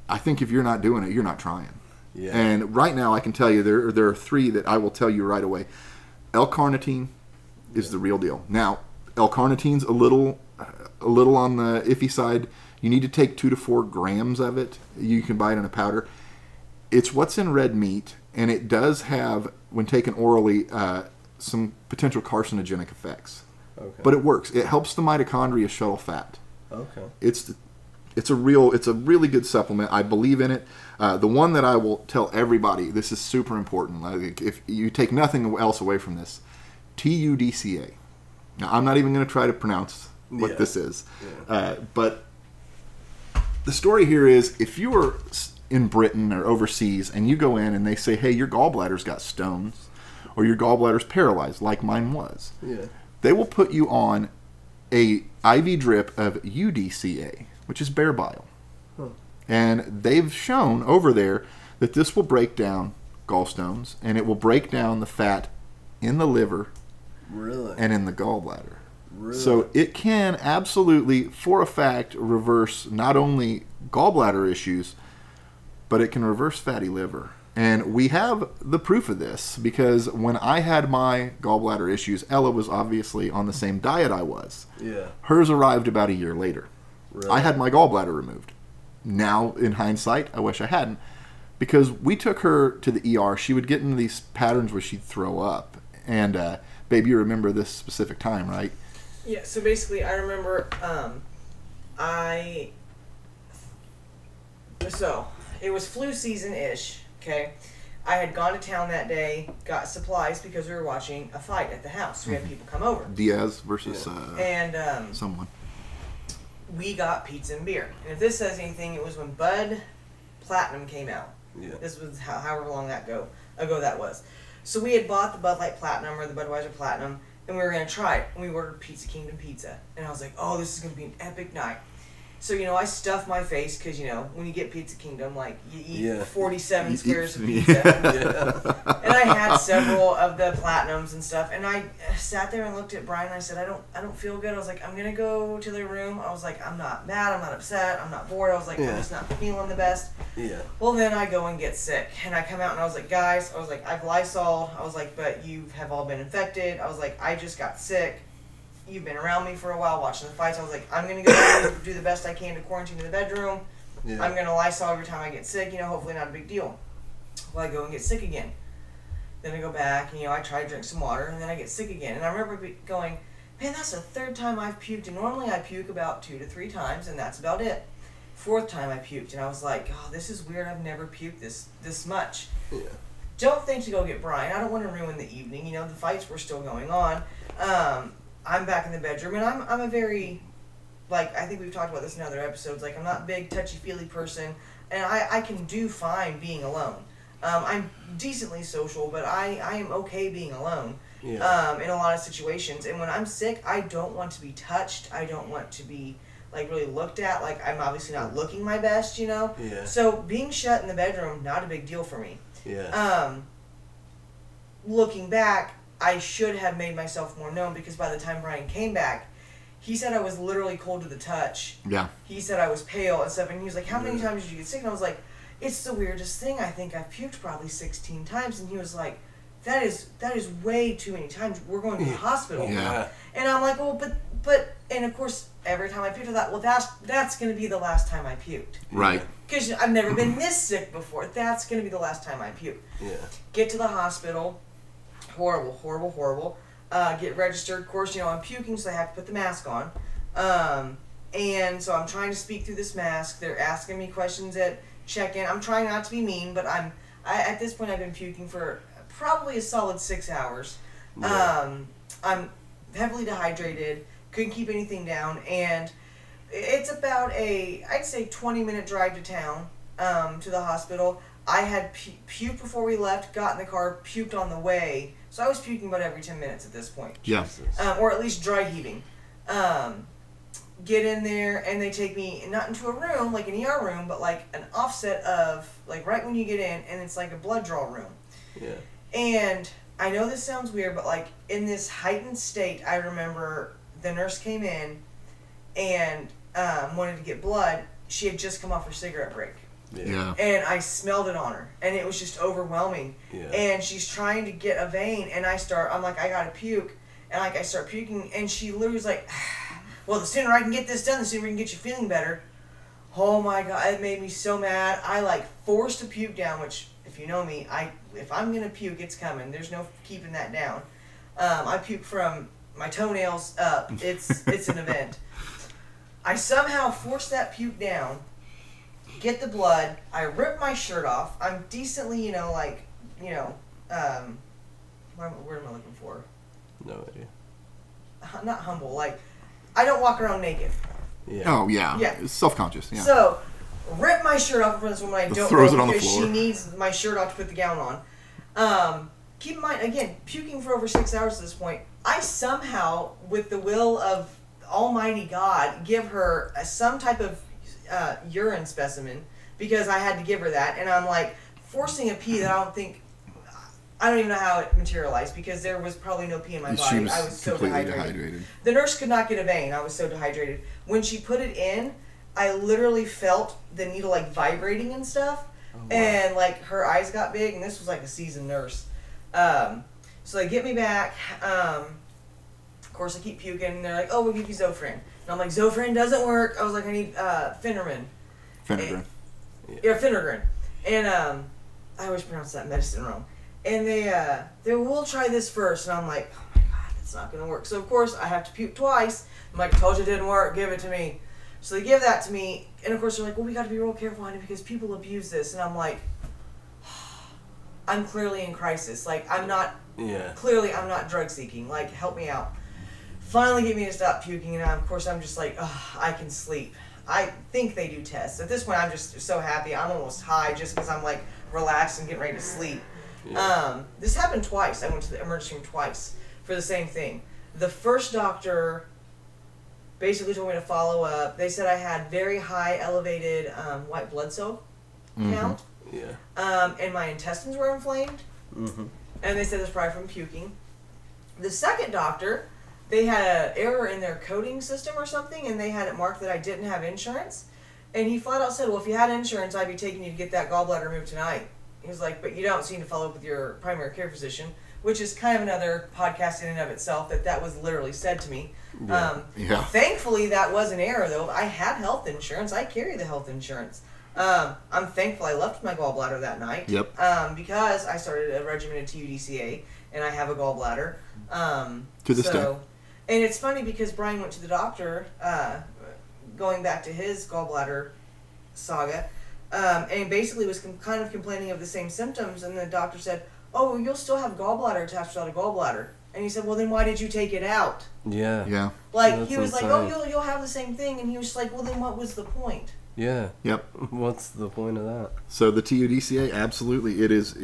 I think if you're not doing it, you're not trying. Yeah. And right now, I can tell you there are 3 that I will tell you right away. L-carnitine is the real deal. Now, L-carnitine's a little on the iffy side. You need to take 2 to 4 grams of it. You can buy it in a powder. It's what's in red meat, and it does have, when taken orally, some potential carcinogenic effects. Okay. But it works. It helps the mitochondria shuttle fat. Okay. It's a really good supplement. I believe in it. The one that I will tell everybody, this is super important. Like, if you take nothing else away from this, TUDCA. Now, I'm not even going to try to pronounce what this is. Yeah. But the story here is, if you are in Britain or overseas and you go in and they say, hey, your gallbladder's got stones or your gallbladder's paralyzed like mine was, they will put you on a IV drip of UDCA, which is bear bile. Huh. And they've shown over there that this will break down gallstones, and it will break down the fat in the liver and in the gallbladder. Really? So it can absolutely, for a fact, reverse not only gallbladder issues, but it can reverse fatty liver. And we have the proof of this, because when I had my gallbladder issues, Ella was obviously on the same diet I was. Yeah. Hers arrived about a year later. Really? I had my gallbladder removed. Now, in hindsight, I wish I hadn't, because we took her to the ER. She would get into these patterns where she'd throw up. And, babe, you remember this specific time, right? Yeah, so basically I remember so it was flu season-ish, okay? I had gone to town that day, got supplies because we were watching a fight at the house. We had people come over. Diaz versus someone. We got pizza and beer. And if this says anything, it was when Bud Platinum came out. Yeah. This was however long ago that was. So we had bought the Bud Light Platinum or the Budweiser Platinum, and we were going to try it. And we ordered Pizza Kingdom pizza. And I was like, oh, this is going to be an epic night. So, I stuffed my face because, when you get Pizza Kingdom, like, you eat 47 squares of pizza. And I had several of the Platinums and stuff. And I sat there and looked at Brian, and I said, I don't feel good. I was like, I'm going to go to the room. I was like, I'm not mad. I'm not upset. I'm not bored. I was like, I'm just not feeling the best. Yeah. Well, then I go and get sick. And I come out, and I was like, guys, I've Lysol. I was like, but you have all been infected. I was like, I just got sick. You've been around me for a while watching the fights. I was like, I'm going to go do the best I can to quarantine in the bedroom. Yeah. I'm going to Lysol every time I get sick. Hopefully not a big deal. Well, I go and get sick again. Then I go back and, I try to drink some water, and then I get sick again. And I remember going, man, that's the 3rd time I've puked. And normally I puke about 2 to 3 times, and that's about it. 4th time I puked, and I was like, oh, this is weird. I've never puked this much. Yeah. Don't think to go get Brian. I don't want to ruin the evening. The fights were still going on. I'm back in the bedroom, and I'm a very, I think we've talked about this in other episodes, I'm not a big touchy-feely person, and I can do fine being alone. I'm decently social, but I am okay being alone in a lot of situations. And when I'm sick, I don't want to be touched. I don't want to be, really looked at. I'm obviously not looking my best, Yeah. So being shut in the bedroom, not a big deal for me. Yeah. Looking back, I should have made myself more known, because by the time Brian came back, he said I was literally cold to the touch. Yeah. He said I was pale and stuff, and he was like, how many times did you get sick? And I was like, it's the weirdest thing. I think I've puked probably 16 times. And he was like, that is way too many times. We're going to the hospital. Yeah. And I'm like, well, but, and of course, every time I puked, I thought, well, that's going to be the last time I puked. Right. Because I've never been this sick before. That's going to be the last time I puked. Yeah. Get to the hospital. Horrible. Get registered. Of course, I'm puking, so I have to put the mask on. And so I'm trying to speak through this mask. They're asking me questions at check-in. I'm trying not to be mean, but at this point I've been puking for probably a solid 6 hours. Yeah. I'm heavily dehydrated, couldn't keep anything down, and it's about I'd say 20-minute drive to town, to the hospital. I had puked before we left, got in the car, puked on the way. So I was puking about every 10 minutes at this point. Yeah. Or at least dry heaving. Get in there, and they take me not into a room, like an ER room, but an offset of, right when you get in, and it's like a blood draw room. Yeah. And I know this sounds weird, but in this heightened state, I remember the nurse came in and wanted to get blood. She had just come off her cigarette break. Yeah. And I smelled it on her, and it was just overwhelming. Yeah. And she's trying to get a vein, and I'm like, I gotta puke, and like I start puking, and she literally was like, well, the sooner I can get this done, the sooner we can get you feeling better. Oh my God, it made me so mad. I like forced a puke down, which if you know me, if I'm gonna puke, it's coming. There's no keeping that down. I puke from my toenails up. It's an event. I somehow forced that puke down, get the blood. I rip my shirt off. I'm decently, what am I looking for? No idea. Not humble. Like, I don't walk around naked. Yeah. Oh, yeah. Yeah. It's self-conscious, yeah. So, rip my shirt off in front of this woman I don't Throws know it on the because floor. she needs my shirt off to put the gown on. Keep in mind, again, puking for over 6 hours at this point, I somehow, with the will of Almighty God, give her some type of urine specimen because I had to give her that. And I'm like forcing a pee that I don't even know how it materialized because there was probably no pee in my body. She was, I was so completely dehydrated. The nurse could not get a vein. I was so dehydrated. When she put it in, I literally felt the needle like vibrating and stuff. Oh, wow. And like her eyes got big, and this was like a seasoned nurse. So they get me back. Of course, I keep puking. And they're like, "Oh, we'll give you Zofran." And I'm like, "Zofran doesn't work." I was like, "I need Phenergan." Phenergan. Yeah, Phenergan. And I always pronounce that medicine wrong. And they we'll try this first. And I'm like, "Oh my God, it's not gonna work." So of course I have to puke twice. I'm like, "I told you it didn't work. Give it to me." So they give that to me, and of course they're like, "Well, we got to be real careful, honey, because people abuse this." And I'm like, I'm clearly in crisis. Like, I'm not drug seeking. Like, help me out. Finally get me to stop puking, and of course I'm just like, I can sleep. I think they do tests. At this point, I'm just so happy. I'm almost high just because I'm like relaxed and getting ready to sleep. Yeah. This happened twice. I went to the emergency room twice for the same thing. The first doctor basically told me to follow up. They said I had very high elevated white blood cell count. Yeah. And my intestines were inflamed. Mm-hmm. And they said it's probably from puking. The second doctor, they had an error in their coding system or something, and they had it marked that I didn't have insurance. And he flat out said, "Well, if you had insurance, I'd be taking you to get that gallbladder removed tonight." He was like, "But you don't seem to follow up with your primary care physician," which is kind of another podcast in and of itself, that was literally said to me. Yeah. Thankfully, that was an error, though. I had health insurance. I carry the health insurance. I'm thankful I left my gallbladder that night. Yep. Because I started a regimen of TUDCA, and I have a gallbladder. To this day. And it's funny because Brian went to the doctor, going back to his gallbladder saga, and basically was kind of complaining of the same symptoms, and the doctor said, "Oh, well, you'll still have gallbladder attached without a gallbladder." And he said, "Well, then why did you take it out?" Yeah. Yeah. Like, That's he was insane. like, "Oh, you'll have the same thing," and he was just like, "Well, then what was the point?" Yeah. Yep. What's the point of that? So the TUDCA, absolutely,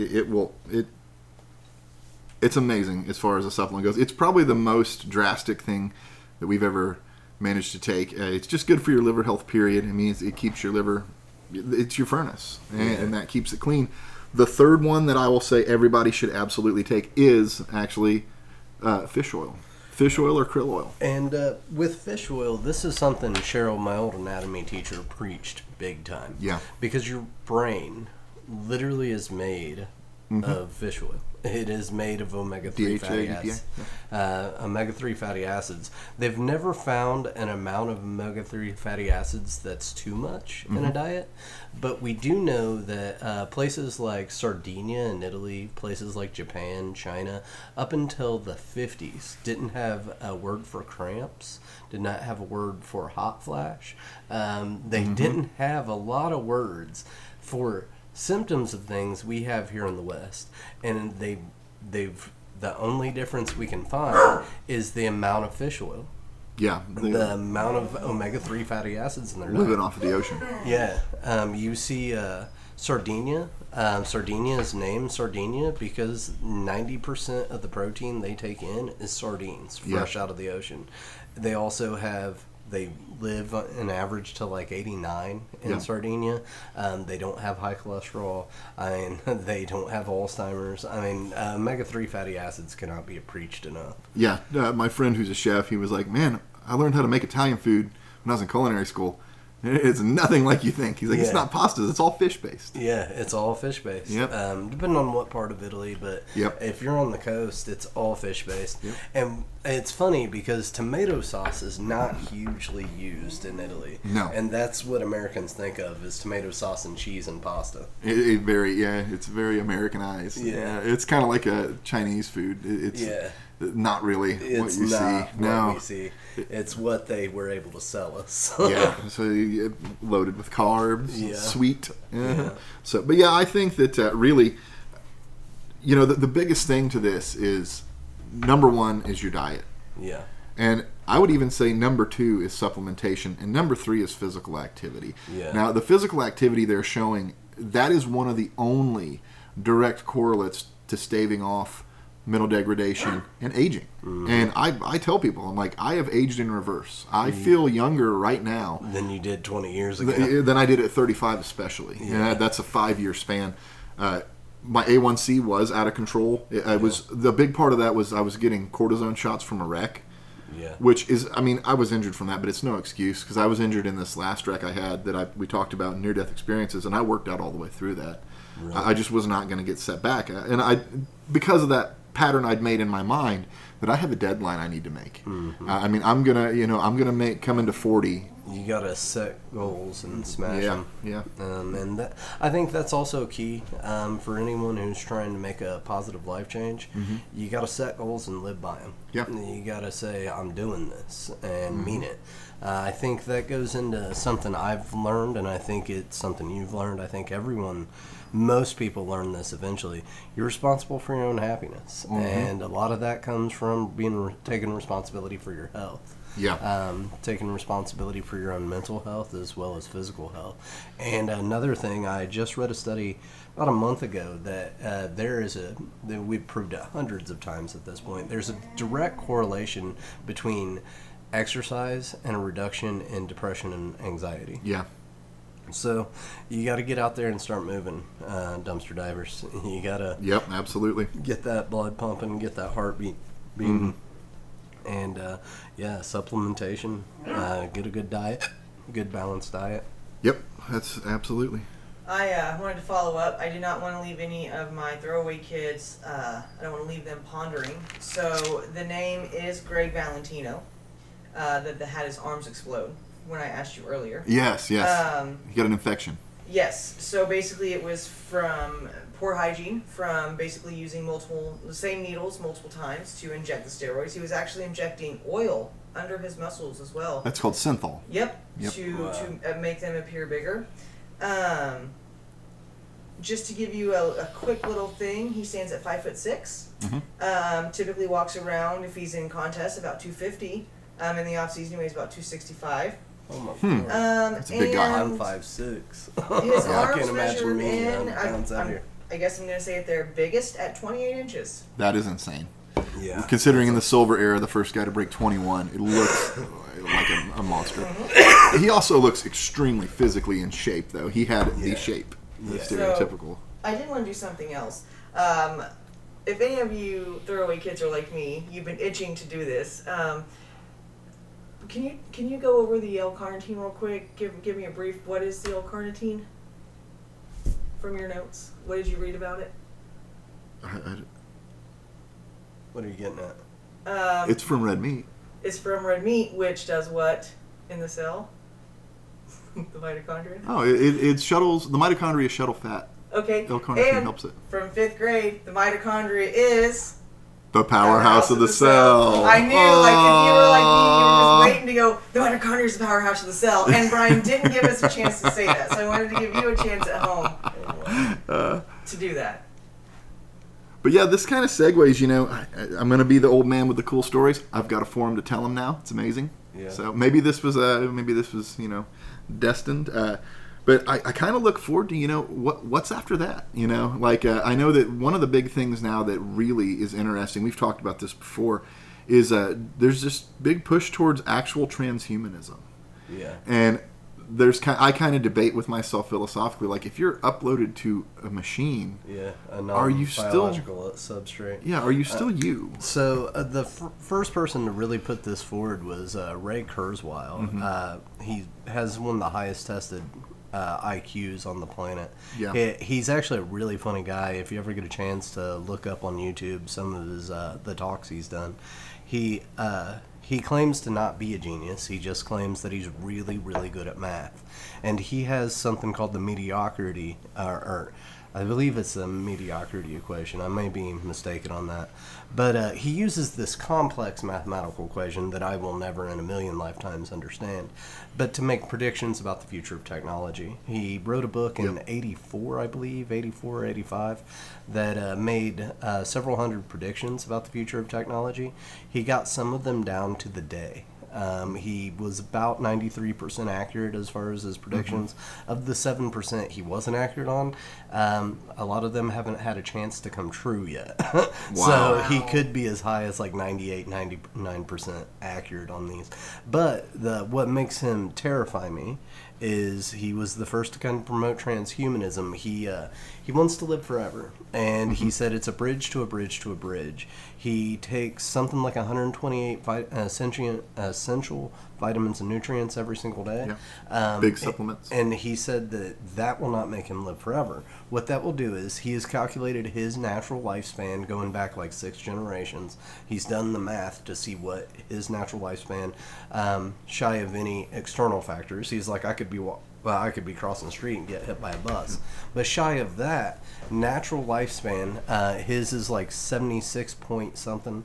it's amazing as far as a supplement goes. It's probably the most drastic thing that we've ever managed to take. It's just good for your liver health, period. It means it keeps your liver, it's your furnace, and that keeps it clean. The third one that I will say everybody should absolutely take is actually fish oil. Fish oil or krill oil. And with fish oil, this is something Cheryl, my old anatomy teacher, preached big time. Yeah. Because your brain literally is made of fish oil. It is made of omega-3 fatty acids. Omega-3 fatty acids. They've never found an amount of omega-3 fatty acids that's too much in a diet, but we do know that places like Sardinia in Italy, places like Japan, China, up until the 50s, didn't have a word for cramps, did not have a word for hot flash. They didn't have a lot of words for symptoms of things we have here in the West, and the only difference we can find is the amount of fish oil. Yeah. The amount of omega-3 fatty acids in their Living diet. off of the ocean. Yeah. You see Sardinia. Sardinia is named Sardinia because 90% of the protein they take in is sardines, fresh out of the ocean. They also they live an average to like 89 in Sardinia. They don't have high cholesterol. They don't have Alzheimer's. Omega-3 fatty acids cannot be preached enough. Yeah, my friend who's a chef, he was like, "Man, I learned how to make Italian food when I was in culinary school." It's nothing like you think. He's like, it's not pastas. It's all fish-based. Yeah, it's all fish-based. Yep. Depending on what part of Italy, but if you're on the coast, it's all fish-based. Yep. And it's funny because tomato sauce is not hugely used in Italy. No. And that's what Americans think of is tomato sauce and cheese and pasta. It's very Americanized. Yeah. It's kind of like a Chinese food. It's not really what you see. No. What we see. It's what they were able to sell us. Yeah, so you get loaded with carbs, sweet. Yeah. So, but I think that really, the biggest thing to this is number one is your diet. Yeah. And I would even say number 2 is supplementation, and number 3 is physical activity. Yeah. Now, the physical activity they're showing, that is one of the only direct correlates to staving off mental degradation and aging. Mm-hmm. And I tell people, I'm like, I have aged in reverse. I feel younger right now than you did 20 years ago. Than I did at 35 especially. Yeah. That's a 5-year span. My A1C was out of control. Was the big part of that was I was getting cortisone shots from a wreck. Yeah. Which is, I was injured from that, but it's no excuse because I was injured in this last wreck I had that we talked about, near-death experiences, and I worked out all the way through that. Really? I just was not going to get set back. And because of that pattern I'd made in my mind, that I have a deadline I need to make. Mm-hmm. I'm gonna come into 40. You gotta set goals and smash them. Yeah. I think that's also key for anyone who's trying to make a positive life change. Mm-hmm. You gotta set goals and live by them. Yeah. You gotta say, I'm doing this, and mean it. I think that goes into something I've learned, and I think it's something you've learned. I think most people learn this eventually. You're responsible for your own happiness, and a lot of that comes from taking responsibility for your health. Yeah. Taking responsibility for your own mental health as well as physical health. And another thing, I just read a study about a month ago that that we've proved it hundreds of times at this point. There's a direct correlation between exercise and a reduction in depression and anxiety. Yeah. So you got to get out there and start moving, dumpster divers. You got to absolutely get that blood pumping, get that heartbeat beating. And supplementation, get a good diet, good balanced diet. Yep, that's absolutely. I wanted to follow up. I did not want to leave any of my throwaway kids, I don't want to leave them pondering. So the name is Greg Valentino, that had his arms explode when I asked you earlier. Yes. He got an infection. Yes. So basically it was from poor hygiene, from basically using the same needles multiple times to inject the steroids. He was actually injecting oil under his muscles as well. That's called synthol. Yep. To make them appear bigger. Just to give you a quick little thing, he stands at 5'6". Mm-hmm. Typically walks around, if he's in contest, about 250. In the off season, he weighs about 265. Oh my God. That's a big guy. I'm 5'6". His I arms can't imagine me. I guess I'm going to say it, they're biggest at 28 inches. That is insane. Yeah. Considering in the silver era, the first guy to break 21, it looks like a monster. Mm-hmm. He also looks extremely physically in shape, though. He had the shape, the stereotypical. So, I did want to do something else. If any of you throwaway kids are like me, you've been itching to do this. Can you go over the L-carnitine real quick? Give me a brief. What is the L-carnitine? From your notes, what did you read about it? What are you getting at? It's from red meat. It's from red meat, which does what in the cell? The mitochondria? Oh, it shuttles, the mitochondria shuttle fat. Okay. L-carnitine helps it. From 5th grade, the mitochondria is... the powerhouse of the cell. I knew, if you were like me, you were just waiting to go, the mitochondria is the powerhouse of the cell. And Brian didn't give us a chance to say that, so I wanted to give you a chance at home to do that. But yeah, this kind of segues, I'm going to be the old man with the cool stories. I've got a forum to tell them now. It's amazing. Yeah. So maybe this was destined. But I kind of look forward to, what's after that? I know that one of the big things now that really is interesting, we've talked about this before, is there's this big push towards actual transhumanism. Yeah. And I kind of debate with myself philosophically, like if you're uploaded to a machine, are you still substrate? Yeah, are you still you? So the first person to really put this forward was Ray Kurzweil. Mm-hmm. He has one of the highest tested IQs on the planet. Yeah. He's actually a really funny guy. If you ever get a chance to look up on YouTube some of his the talks he's done, he claims to not be a genius. He just claims that he's really, really good at math. And he has something called the mediocrity, or I believe it's the mediocrity equation. I may be mistaken on that. But he uses this complex mathematical equation that I will never in a million lifetimes understand, but to make predictions about the future of technology. He wrote a book in 84, I believe, 84 or 85, that made several hundred predictions about the future of technology. He got some of them down to the day. He was about 93% accurate as far as his predictions. Of the 7% he wasn't accurate on, a lot of them haven't had a chance to come true yet. So he could be as high as like 98, 99% accurate on these. But what makes him terrify me is he was the first to kind of promote transhumanism. He wants to live forever, and he said it's a bridge to a bridge to a bridge. He takes something like 128 essential vitamins and nutrients every single day. Big supplements. And he said that will not make him live forever. What that will do is he has calculated his natural lifespan going back like 6 generations. He's done the math to see what his natural lifespan, shy of any external factors. He's like, I could be crossing the street and get hit by a bus. But shy of that, natural lifespan, his is like 76 point something.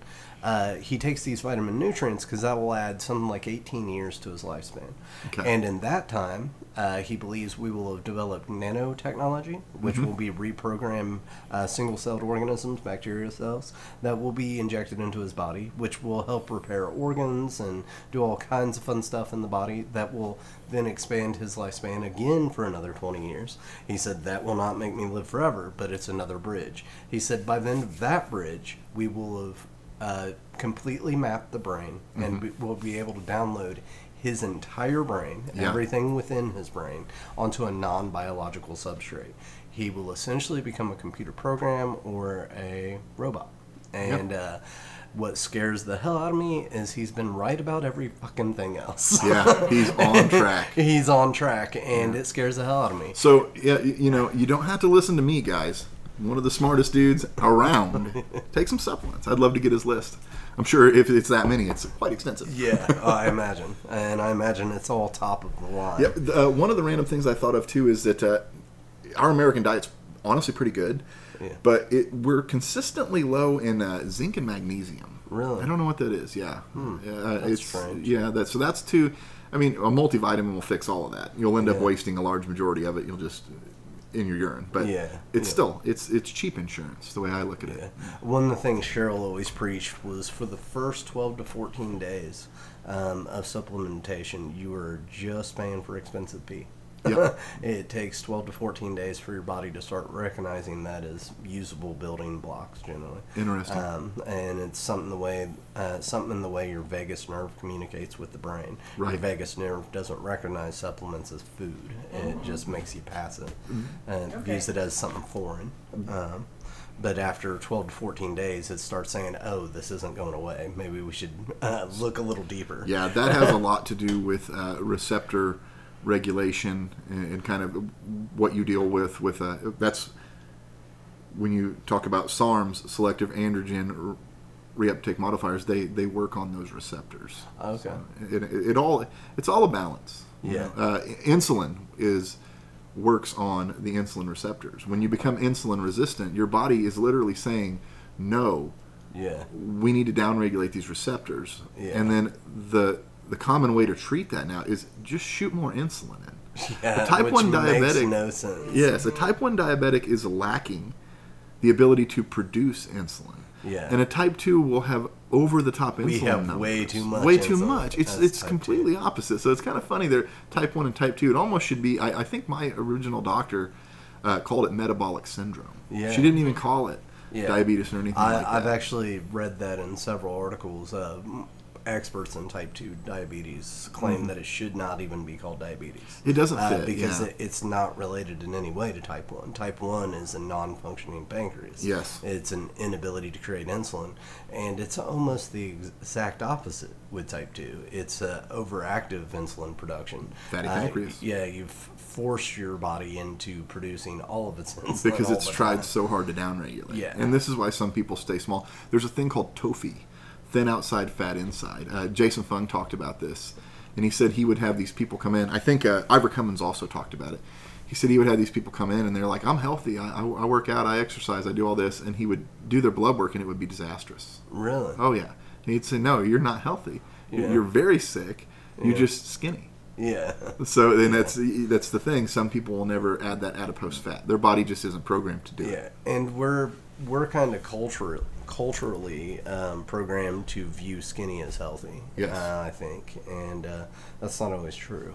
He takes these vitamin nutrients because that will add something like 18 years to his lifespan. Okay. And in that time, he believes we will have developed nanotechnology, which will be reprogram single-celled organisms, bacteria cells, that will be injected into his body, which will help repair organs and do all kinds of fun stuff in the body that will then expand his lifespan again for another 20 years. He said that will not make me live forever, but it's another bridge. He said by the end of that bridge, we will have completely mapped the brain, and we'll be able to download his entire brain, everything within his brain, onto a non-biological substrate. He will essentially become a computer program or a robot. And what scares the hell out of me is he's been right about every fucking thing else. Yeah, he's on track. He's on track, and it scares the hell out of me. So, you don't have to listen to me, guys. One of the smartest dudes around. Take some supplements. I'd love to get his list. I'm sure if it's that many, it's quite extensive. Yeah, I imagine. And I imagine it's all top of the line. Yeah, one of the random things I thought of, too, is that our American diet's honestly pretty good. Yeah. But we're consistently low in zinc and magnesium. Really? I don't know what that is, yeah. That's strange. Yeah, so that's too... I mean, a multivitamin will fix all of that. You'll end up wasting a large majority of it. You'll just... in your urine, but it's still it's cheap insurance the way I look at it. One of the things Cheryl always preached was for the first 12 to 14 days of supplementation, you are just paying for expensive pee. Yep. It takes 12 to 14 days for your body to start recognizing that as usable building blocks generally. Interesting. And it's something in the way your vagus nerve communicates with the brain. Right. Your vagus nerve doesn't recognize supplements as food. It just makes you pass it and views it as something foreign. But after 12 to 14 days, it starts saying, oh, this isn't going away. Maybe we should look a little deeper. Yeah, that has a lot to do with receptor regulation and kind of what you deal with that's when you talk about SARMs, selective androgen reuptake modifiers, they work on those receptors. Okay. So it's all a balance. Yeah. Insulin works on the insulin receptors. When you become insulin resistant, your body is literally saying, no, we need to downregulate these receptors. Yeah. And then the common way to treat that now is just shoot more insulin in. Yeah, a type 1 diabetic makes no sense. Yes, a type 1 diabetic is lacking the ability to produce insulin. Yeah. And a type 2 will have over the top insulin. We have numbers. way too much. Way too insulin. much. It's completely opposite. So it's kind of funny. They're type 1 and type 2. It almost should be. I think my original doctor called it metabolic syndrome. Yeah. She didn't even call it diabetes or anything like that. I've actually read that in several articles. experts in type 2 diabetes claim that it should not even be called diabetes. It doesn't fit. Because it's not related in any way to type 1. Type 1 is a non-functioning pancreas. Yes. It's an inability to create insulin. And it's almost the exact opposite with type 2. It's overactive insulin production. Fatty pancreas. Yeah, you've forced your body into producing all of its insulin. Because all it's the tried time. so hard to downregulate. Yeah. And this is why some people stay small. There's a thing called TOFI, thin outside, fat inside. Jason Fung talked about this. And he said he would have these people come in. I think Ivor Cummins also talked about it. He said he would have these people come in and they're like, I'm healthy. I work out, I exercise, I do all this. And he would do their blood work and it would be disastrous. Really? Oh, yeah. And he'd say, no, you're not healthy. Yeah. You're very sick. You're Yeah. just skinny. Yeah. So, and that's the thing. Some people will never add that adipose fat. Their body just isn't programmed to do it. Yeah, and we're kind of culturally programmed to view skinny as healthy. Yes. I think, and that's not always true.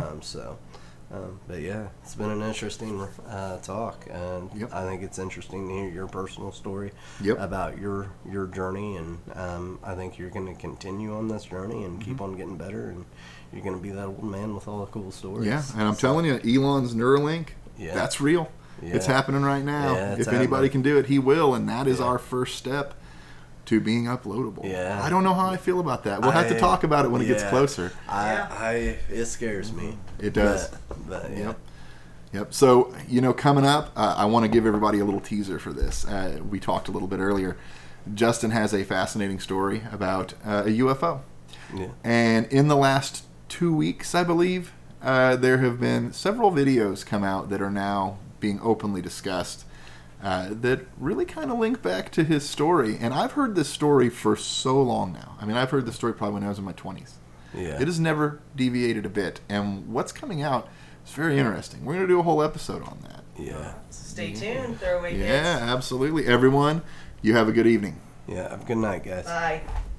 But yeah, it's been an interesting talk, and Yep. I think it's interesting to hear your personal story Yep. about your journey, and I think you're going to continue on this journey and keep on getting better, and you're going to be that old man with all the cool stories. Yeah, and I'm telling you, Elon's Neuralink, Yeah. that's real. Yeah. It's happening right now. Yeah, it's if anybody happening. can do it, he will, and that is Yeah. our first step to being uploadable. Yeah. I don't know how I feel about that. We'll have to talk about it when it gets yeah. closer. It scares me. It does. But yeah. Yep. So, coming up, I want to give everybody a little teaser for this. We talked a little bit earlier. Justin has a fascinating story about a UFO. Yeah. And in the last 2 weeks, I believe, there have been several videos come out that are now being openly discussed that really kind of link back to his story. And I've heard this story for so long now. I mean, I've heard this story probably when I was in my 20s. Yeah. It has never deviated a bit. And what's coming out is very interesting. We're going to do a whole episode on that. Yeah. So stay tuned, throwaway kids. Yeah, absolutely. Everyone, you have a good evening. Yeah. Have a good night, guys. Bye.